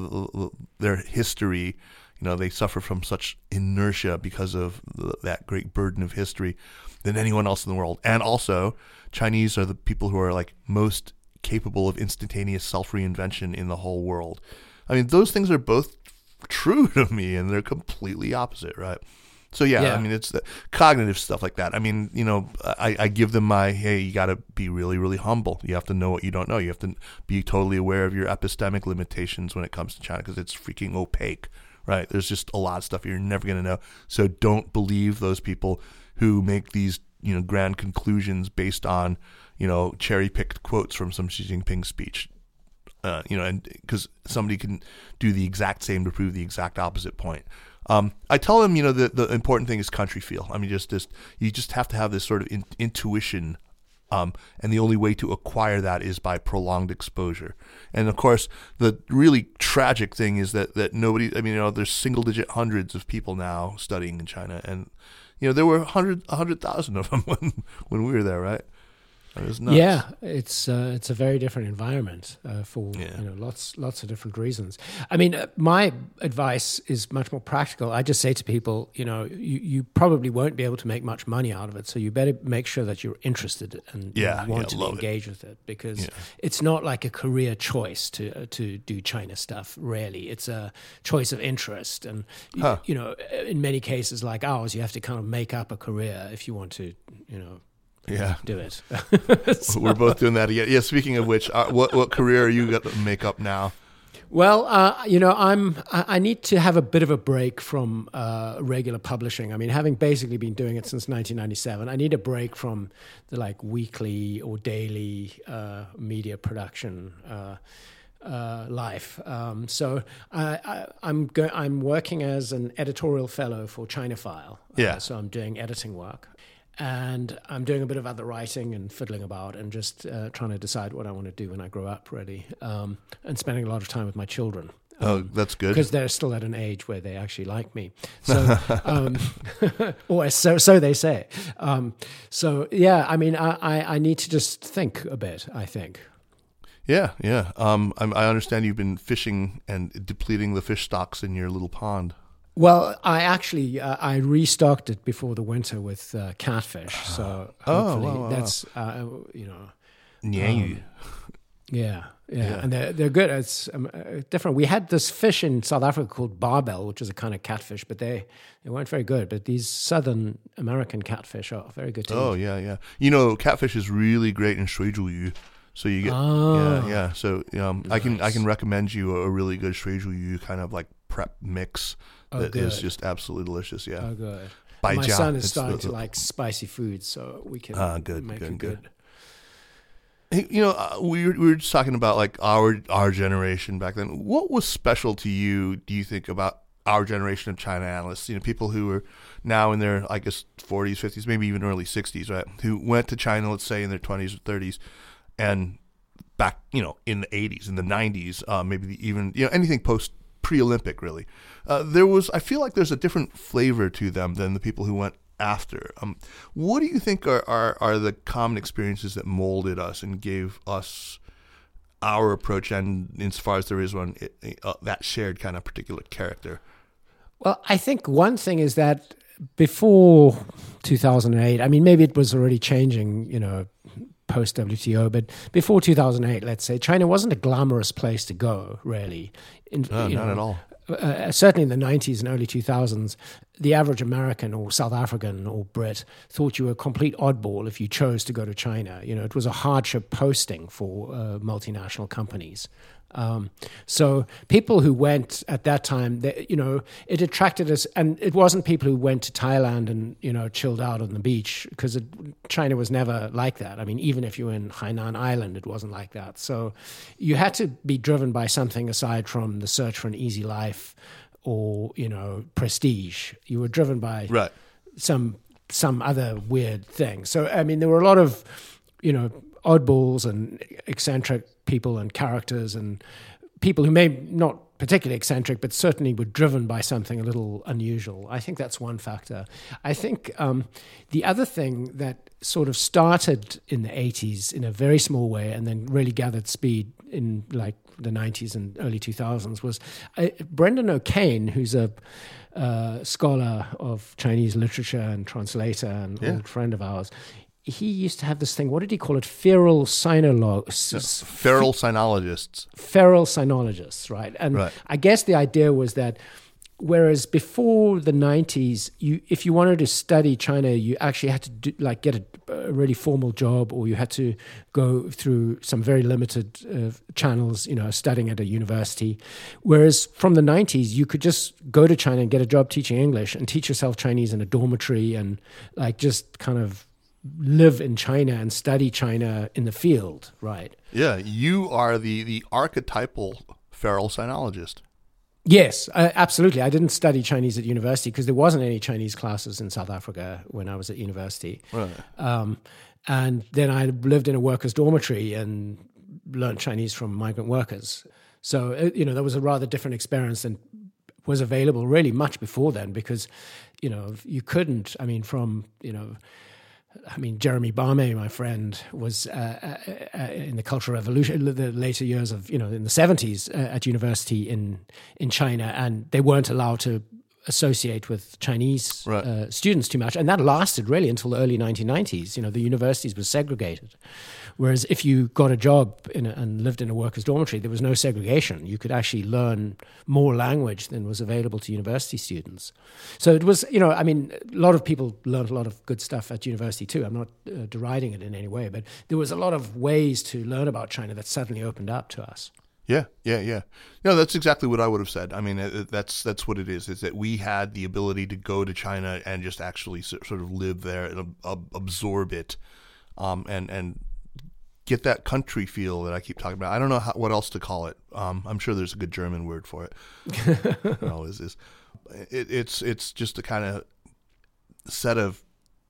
their history. You know, they suffer from such inertia because of the, that great burden of history than anyone else in the world. And also, Chinese are the people who are like most capable of instantaneous self-reinvention in the whole world. I mean, those things are both true to me, and they're completely opposite, right? So yeah, Yeah. I mean, it's the cognitive stuff like that. I mean, you know, I, I give them my, hey, you got to be really, really humble. You have to know what you don't know. You have to be totally aware of your epistemic limitations when it comes to China, because it's freaking opaque, right? There's just a lot of stuff you're never going to know. So don't believe those people who make these, you know, grand conclusions based on, you know, cherry-picked quotes from some Xi Jinping speech. Uh, you know, and because somebody can do the exact same to prove the exact opposite point. Um, I tell them, you know, the, the important thing is country feel. I mean, just, just you just have to have this sort of in, intuition, um, and the only way to acquire that is by prolonged exposure. And of course, the really tragic thing is that that nobody. I mean, you know, there's single-digit hundreds of people now studying in China, and you know, there were a hundred, a hundred thousand of them when when we were there, right? It was nuts. Yeah, it's uh, it's a very different environment uh, for Yeah. you know lots lots of different reasons. I mean, uh, my advice is much more practical. I just say to people, you know, you, you probably won't be able to make much money out of it, so you better make sure that you're interested and Yeah, want yeah, to love it. engage with it, because Yeah. it's not like a career choice to uh, to do China stuff. Really, it's a choice of interest, and you- Huh. you know, in many cases like ours, you have to kind of make up a career if you want to, you know. Yeah. Do it. We're both doing that again. Yeah. Speaking of which, uh, what what career are you going to make up now? Well, uh, you know, I'm. I I need to have a bit of a break from uh, regular publishing. I mean, having basically been doing it since nineteen ninety-seven, I need a break from the like weekly or daily uh, media production uh, uh, life. Um, so I, I, I'm go- I'm working as an editorial fellow for Chinophile. Yeah. Uh, so I'm doing editing work. And I'm doing a bit of other writing and fiddling about and just uh, trying to decide what I want to do when I grow up, really, um, and spending a lot of time with my children. Oh, that's good. Because they're still at an age where they actually like me. So, um, or so, so they say. Um, so, yeah, I mean, I, I, I need to just think a bit, I think. Yeah, yeah. Um, I'm, I understand you've been fishing and depleting the fish stocks in your little pond. Well, I actually uh, I restocked it before the winter with uh, catfish, so Oh, hopefully wow, wow, that's uh, you know, Yeah. Um, yeah, yeah, Yeah. and they're they're good. It's um, uh, different. We had this fish in South Africa called barbel, which is a kind of catfish, but they they weren't very good. But these Southern American catfish are very good to oh, eat. yeah, yeah. You know, catfish is really great in shuizhuyu. So you get, Oh. yeah, yeah. So um, I can I Nice. can recommend you a, a really good shuizhuyu kind of like prep mix Oh, that is good. just absolutely delicious. Yeah. Oh, good. Bai My jia, son is it's starting the- to the- like spicy foods, so we can Ah, good, make good, a good. good. Hey, you know, uh, we were, we were just talking about like our our generation back then. What was special to you, do you think, about our generation of China analysts? You know, people who are now in their, I guess, forties, fifties, maybe even early sixties, right? Who went to China, let's say, in their twenties or thirties, and back, you know, in the eighties, in the nineties, uh, maybe the, even, you know, anything post pre-Olympic, really. Uh, there was, I feel like there's a different flavor to them than the people who went after. Um, what do you think are, are, are the common experiences that molded us and gave us our approach, and insofar as there is one, it, uh, that shared kind of particular character? Well, I think one thing is that before two thousand eight, I mean, maybe it was already changing, you know, post W T O, but before two thousand eight, let's say, China wasn't a glamorous place to go, really. In, No, you not know, at all. Uh, certainly in the nineties and early two thousands, the average American or South African or Brit thought you were a complete oddball if you chose to go to China. You know, it was a hardship posting for uh, multinational companies. Um, so people who went at that time, they, you know, it attracted us, and it wasn't people who went to Thailand and, you know, chilled out on the beach, because China was never like that. I mean, even if you were in Hainan Island, it wasn't like that. So you had to be driven by something aside from the search for an easy life or, you know, prestige. You were driven by Right. some some other weird thing. So, I mean, there were a lot of, you know, oddballs and eccentric people and characters and people who may not particularly eccentric, but certainly were driven by something a little unusual. I think that's one factor. I think um, the other thing that sort of started in the eighties in a very small way and then really gathered speed in like the nineties and early two thousands was uh, Brendan O'Kane, who's a uh, scholar of Chinese literature and translator and Yeah. old friend of ours. he used to have this thing. What did he call it? Feral sinologists. No, feral sinologists. Feral sinologists, right? And right. I guess the idea was that whereas before the nineties, you if you wanted to study China, you actually had to do, like get a, a really formal job, or you had to go through some very limited uh, channels, you know, studying at a university. Whereas from the nineties, you could just go to China and get a job teaching English and teach yourself Chinese in a dormitory and like just kind of live in China and study China in the field, right? Yeah, you are the, the archetypal feral sinologist. Yes, uh, absolutely. I didn't study Chinese at university because there wasn't any Chinese classes in South Africa when I was at university. Right. Um, and then I lived in a workers' dormitory and learned Chinese from migrant workers. So, uh, you know, that was a rather different experience than was available really much before then because, you know, you couldn't, I mean, from, you know, I mean, Jeremy Barmay, my friend, was uh, uh, uh, in the Cultural Revolution, the later years of, you know, in the seventies uh, at university in, in China, and they weren't allowed to associate with Chinese right. uh, students too much. And that lasted really until the early nineteen nineties. You know, the universities were segregated. Whereas if you got a job in a, and lived in a workers' dormitory, there was no segregation. You could actually learn more language than was available to university students. So it was, you know, I mean, a lot of people learned a lot of good stuff at university too. I'm not uh, deriding it in any way, but there was a lot of ways to learn about China that suddenly opened up to us. Yeah, yeah, yeah. No, that's exactly what I would have said. I mean, that's that's what it is, is that we had the ability to go to China and just actually sort of live there and absorb it um, and, and get that country feel that I keep talking about. I don't know how, what else to call it. Um, I'm sure there's a good German word for it. It always is. It, it's, it's just a kind of set of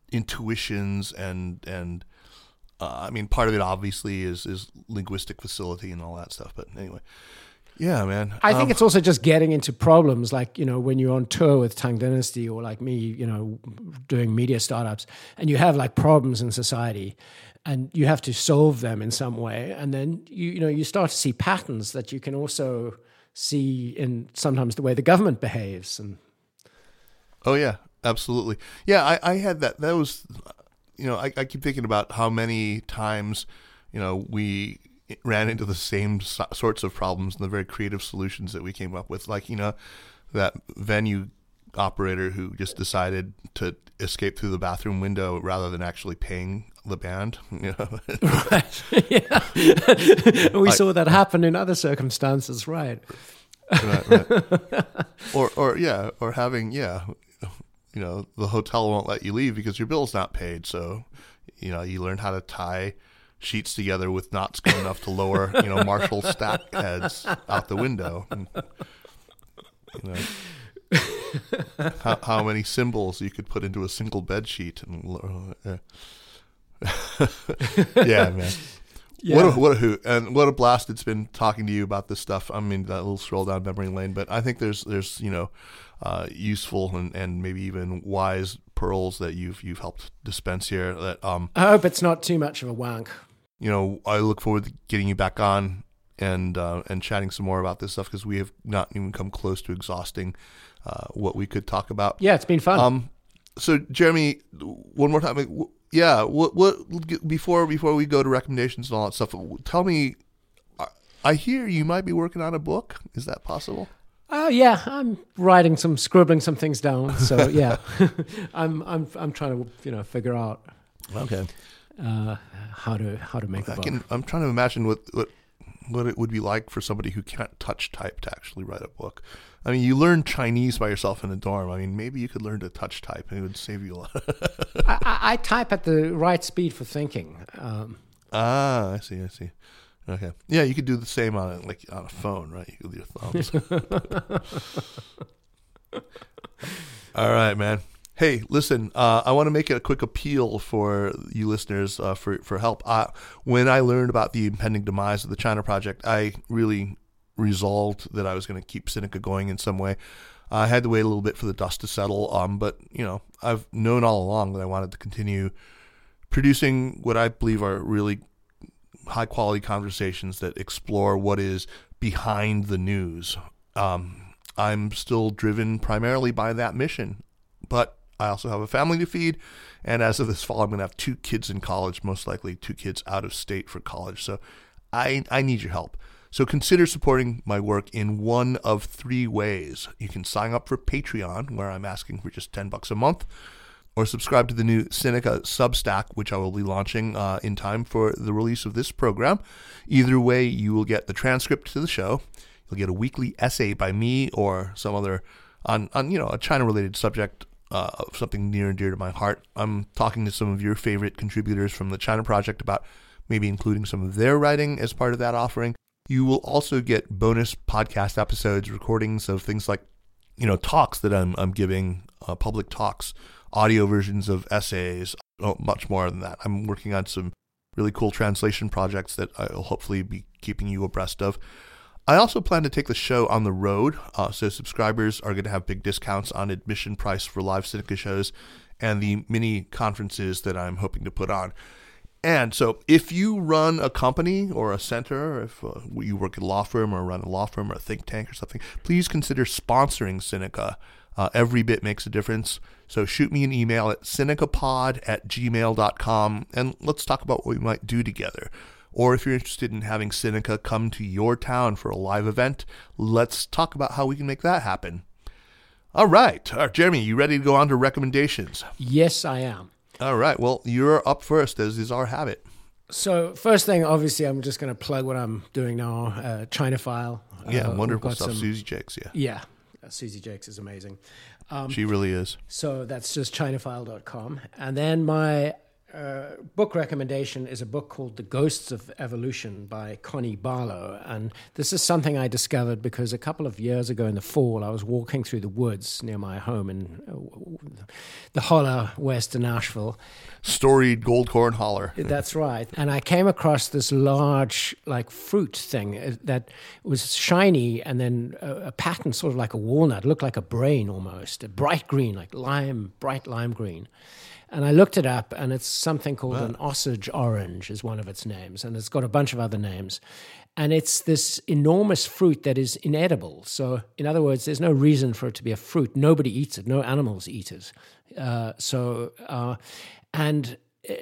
intuitions and and Uh, I mean, part of it obviously is, is linguistic facility and all that stuff. But anyway, yeah, man. I think um, it's also just getting into problems like, you know, when you're on tour with Tang Dynasty or like me, you know, doing media startups and you have like problems in society and you have to solve them in some way. And then, you, you know, you start to see patterns that you can also see in sometimes the way the government behaves. And Oh, yeah, absolutely. Yeah, I, I had that. That was... You know, I, I keep thinking about how many times, you know, we ran into the same so- sorts of problems and the very creative solutions that we came up with. Like, you know, that venue operator who just decided to escape through the bathroom window rather than actually paying the band. You know? Right. Yeah. We I, saw that happen in other circumstances, right? Right, right. Or, or yeah, or having, yeah. You know, the hotel won't let you leave because your bill's not paid. So, you know, you learn how to tie sheets together with knots good enough to lower, you know, Marshall stack heads out the window. And, you know, how, how many symbols you could put into a single bed sheet. And, uh, yeah, man. Yeah. What a, what a hoot, and what a blast it's been talking to you about this stuff. I mean, that little stroll down memory lane, but I think there's, there's you know, uh, useful and, and maybe even wise pearls that you've you've helped dispense here. That um, I hope it's not too much of a wank. You know, I look forward to getting you back on and uh, and chatting some more about this stuff because we have not even come close to exhausting uh, what we could talk about. Yeah, it's been fun. Um, so Jeremy, one more time. Yeah, what what before before we go to recommendations and all that stuff, tell me, I hear you might be working on a book. Is that possible? Oh uh, yeah, I'm writing some, scribbling some things down. So yeah, I'm I'm I'm trying to you know figure out okay uh, how to how to make I a book. Can, I'm trying to imagine what what what it would be like for somebody who can't touch type to actually write a book. I mean, you learn Chinese by yourself in a dorm. I mean, maybe you could learn to touch type and it would save you a lot. I, I, I type at the right speed for thinking. Um, ah, I see, I see. Okay. Yeah, you could do the same on it, like on a phone, right? You could with your thumbs. All right, man. Hey, listen, uh, I want to make a quick appeal for you listeners uh, for, for help. Uh, when I learned about the impending demise of the China Project, I really resolved that I was going to keep Sinica going in some way. I had to wait a little bit for the dust to settle, um, but you know, I've known all along that I wanted to continue producing what I believe are really high quality conversations that explore what is behind the news. Um, I'm still driven primarily by that mission, but I also have a family to feed. And as of this fall, I'm going to have two kids in college, most likely two kids out of state for college. So I, I need your help. So consider supporting my work in one of three ways. You can sign up for Patreon, where I'm asking for just ten bucks a month, or subscribe to the new Sinica Substack, which I will be launching uh, in time for the release of this program. Either way, you will get the transcript to the show. You'll get a weekly essay by me or some other on, on you know, a China-related subject, uh, something near and dear to my heart. I'm talking to some of your favorite contributors from the China Project about maybe including some of their writing as part of that offering. You will also get bonus podcast episodes, recordings of things like, you know, talks that I'm I'm giving, uh, public talks, audio versions of essays, oh, much more than that. I'm working on some really cool translation projects that I'll hopefully be keeping you abreast of. I also plan to take the show on the road, uh, so subscribers are going to have big discounts on admission price for live Sinica shows and the mini conferences that I'm hoping to put on. And so if you run a company or a center, or if uh, you work at a law firm or run a law firm or a think tank or something, please consider sponsoring Sinica. Uh, every bit makes a difference. So shoot me an email at sinicapod at gmail dot com and let's talk about what we might do together. Or if you're interested in having Sinica come to your town for a live event, let's talk about how we can make that happen. All right. All right, Jeremy, you ready to go on to recommendations? Yes, I am. All right. Well, you're up first, as is our habit. So first thing, obviously, I'm just going to plug what I'm doing now, uh, Chinaphile. Yeah, uh, wonderful got stuff. some- Susie Jakes, yeah. Yeah, uh, Susie Jakes is amazing. Um, She really is. So that's just chinaphile dot com. And then my uh, book recommendation is a book called The Ghosts of Evolution by Connie Barlow. And this is something I discovered because a couple of years ago in the fall, I was walking through the woods near my home in uh, the holler west of Nashville. Storied Gold Corn Holler. That's right. And I came across this large, like, fruit thing that was shiny and then a, a pattern sort of like a walnut, looked like a brain almost, a bright green, like lime, bright lime green. And I looked it up, and it's something called wow. an Osage orange is one of its names, and it's got a bunch of other names. And it's this enormous fruit that is inedible. So, in other words, there's no reason for it to be a fruit. Nobody eats it. No animals eat it. Uh, so, uh, and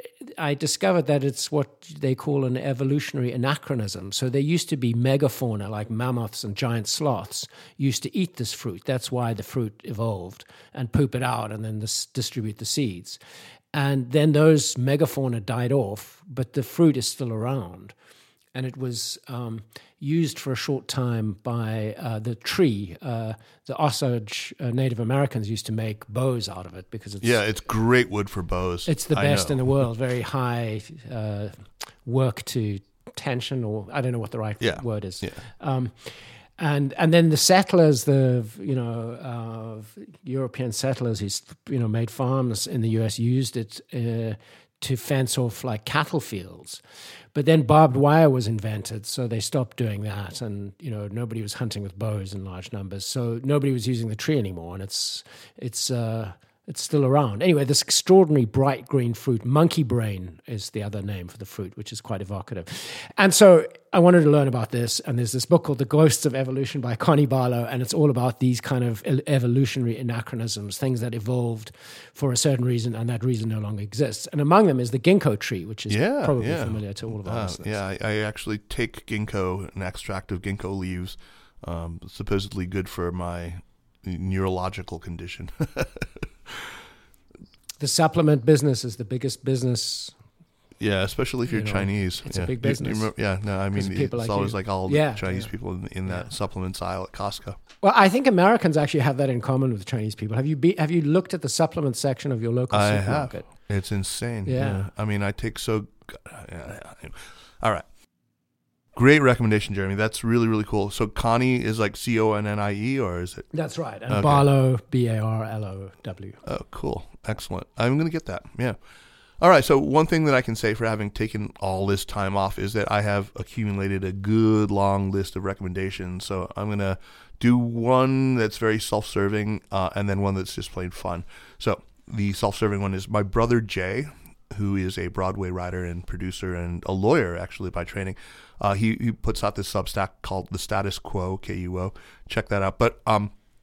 I discovered that it's what they call an evolutionary anachronism. So there used to be megafauna like mammoths and giant sloths used to eat this fruit. That's why the fruit evolved and poop it out and then this, distribute the seeds. And then those megafauna died off, but the fruit is still around. And it was um, used for a short time by uh, the tree. Uh, the Osage uh, Native Americans used to make bows out of it because it's yeah, it's great wood for bows. It's the best in the world. Very high uh, work to tension, or I don't know what the right yeah. word is. Yeah. Um, and and then the settlers, the you know uh, European settlers who you know made farms in the U S used it uh, to fence off like cattle fields. But then barbed wire was invented, so they stopped doing that, and you know nobody was hunting with bows in large numbers, so nobody was using the tree anymore, and it's it's uh, it's still around. Anyway, this extraordinary bright green fruit, monkey brain is the other name for the fruit, which is quite evocative. And so I wanted to learn about this, and there's this book called The Ghosts of Evolution by Connie Barlow, and it's all about these kind of evolutionary anachronisms, things that evolved for a certain reason, and that reason no longer exists. And among them is the ginkgo tree, which is yeah, probably yeah. familiar to all of our uh, listeners. Yeah, I, I actually take ginkgo, an extract of ginkgo leaves, um, supposedly good for my neurological condition. The supplement business is the biggest business. Yeah, especially if you're you know, Chinese. It's yeah. a big business. You, you remember, yeah, no, I mean, it's like always you. like all yeah, the Chinese yeah. people in, in that yeah. supplements aisle at Costco. Well, I think Americans actually have that in common with Chinese people. Have you be, have you looked at the supplement section of your local I supermarket? have. It's insane. Yeah. yeah. I mean, I take so... All right. Great recommendation, Jeremy. That's really, really cool. So Connie is like C O N N I E, or is it? That's right. And okay. Barlow, B A R L O W. Oh, cool. Excellent. I'm going to get that. Yeah. All right. So one thing that I can say for having taken all this time off is that I have accumulated a good long list of recommendations. So I'm going to do one that's very self-serving uh, and then one that's just plain fun. So the self-serving one is my brother Jay, who is a Broadway writer and producer and a lawyer, actually, by training. Uh, he, he puts out this Substack called The Status Quo, K U O. Check that out. But um,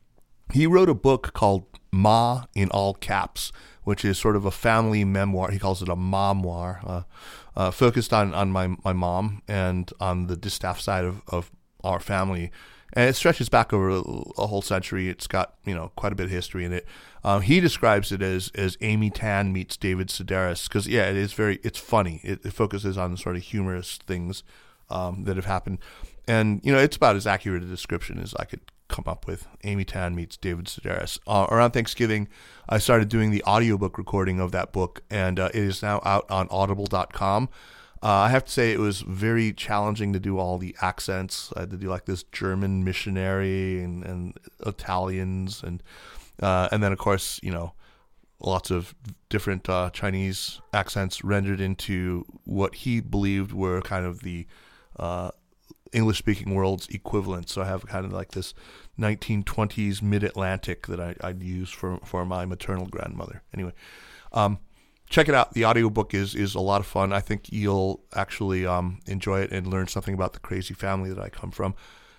He wrote a book called Ma in all caps, which is sort of a family memoir. He calls it a memoir, uh, uh, focused on, on my, my mom and on the distaff side of, of our family. And it stretches back over a, a whole century. It's got, you know, quite a bit of history in it. Um, he describes it as as Amy Tan meets David Sedaris because, yeah, it is very, it's funny. It, it focuses on sort of humorous things um, that have happened. And, you know, it's about as accurate a description as I could come up with. Amy Tan meets David Sedaris. Uh, around Thanksgiving, I started doing the audiobook recording of that book, and uh, it is now out on audible dot com. Uh, I have to say it was very challenging to do all the accents. I had to do like this German missionary and, and Italians and uh, and then of course, you know, lots of different uh, Chinese accents rendered into what he believed were kind of the uh, English-speaking world's equivalent. So I have kind of like this nineteen twenties mid-Atlantic that I, I'd use for, for my maternal grandmother. Anyway, um, check it out. The audiobook is is a lot of fun. I think you'll actually um, enjoy it and learn something about the crazy family that I come from.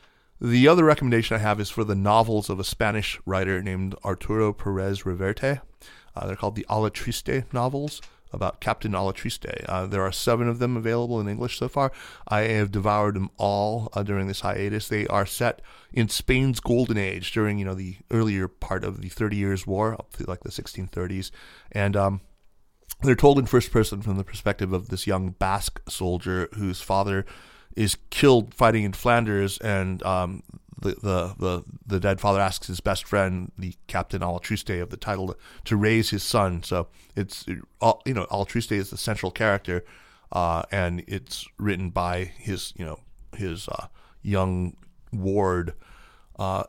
The other recommendation I have is for the novels of a Spanish writer named Arturo Perez Reverte. Uh, they're called the Alatriste novels, about Captain Alatriste. Uh, there are seven of them available in English so far. I have devoured them all uh, during this hiatus. They are set in Spain's golden age during, you know, the earlier part of the Thirty Years' War, up to like the sixteen thirties. And um, they're told in first person from the perspective of this young Basque soldier whose father is killed fighting in Flanders, and um, the, the the the dead father asks his best friend, the Captain Alatriste of the title, to, to raise his son. So it's, you know, Alatriste is the central character, uh, and it's written by his, you know, his uh, young ward. Uh,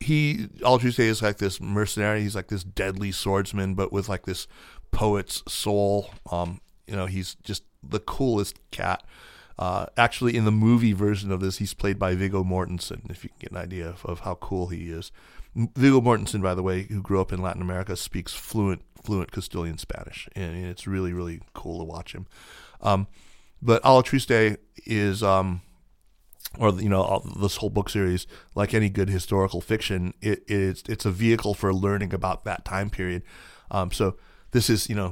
he Alatriste is like this mercenary. He's like this deadly swordsman, but with like this poet's soul. Um, you know, he's just the coolest cat. Uh, actually, in the movie version of this, he's played by Viggo Mortensen, if you can get an idea of, of how cool he is. Viggo Mortensen, by the way, who grew up in Latin America, speaks fluent fluent Castilian Spanish, and it's really, really cool to watch him. Um, but Alatriste is, um, or, you know, all, this whole book series, like any good historical fiction, it, it's, it's a vehicle for learning about that time period. Um, so this is, you know,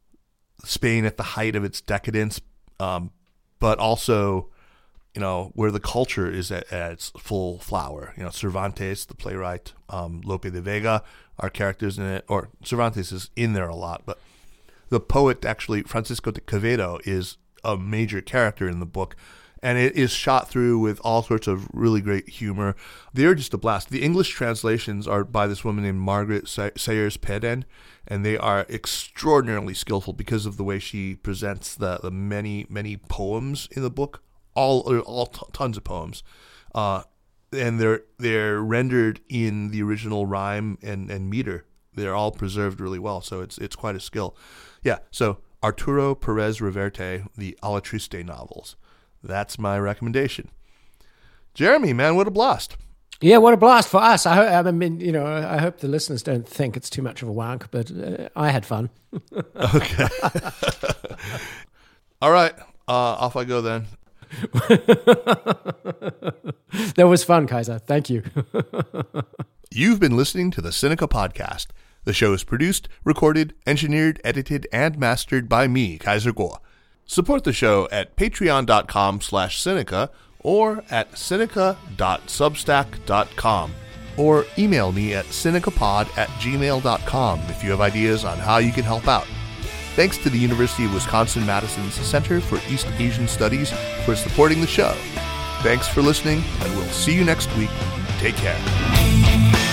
Spain at the height of its decadence, um, but also, you know, where the culture is at, at its full flower. You know, Cervantes, the playwright, um, Lope de Vega are characters in it, or Cervantes is in there a lot, but the poet, actually, Francisco de Quevedo, is a major character in the book, and it is shot through with all sorts of really great humor. They're just a blast. The English translations are by this woman named Margaret Sayers Peden, and they are extraordinarily skillful because of the way she presents the, the many, many poems in the book, all all t- tons of poems. Uh, and they're they're rendered in the original rhyme and, and meter. They're all preserved really well, so it's it's quite a skill. Yeah, so Arturo Perez Reverte, the Alatriste novels. That's my recommendation. Jeremy, man, what a blast. Yeah, what a blast for us. I, ho- I mean, you know, I hope the listeners don't think it's too much of a wank, but uh, I had fun. Okay. All right, uh, off I go then. That was fun, Kaiser. Thank you. You've been listening to the Sinica Podcast. The show is produced, recorded, engineered, edited, and mastered by me, Kaiser Kuo. Support the show at patreon.com slash Sinica or at sinica dot substack dot com, or email me at sinicapod at gmail dot com if you have ideas on how you can help out. Thanks to the University of Wisconsin-Madison's Center for East Asian Studies for supporting the show. Thanks for listening, and we'll see you next week. Take care.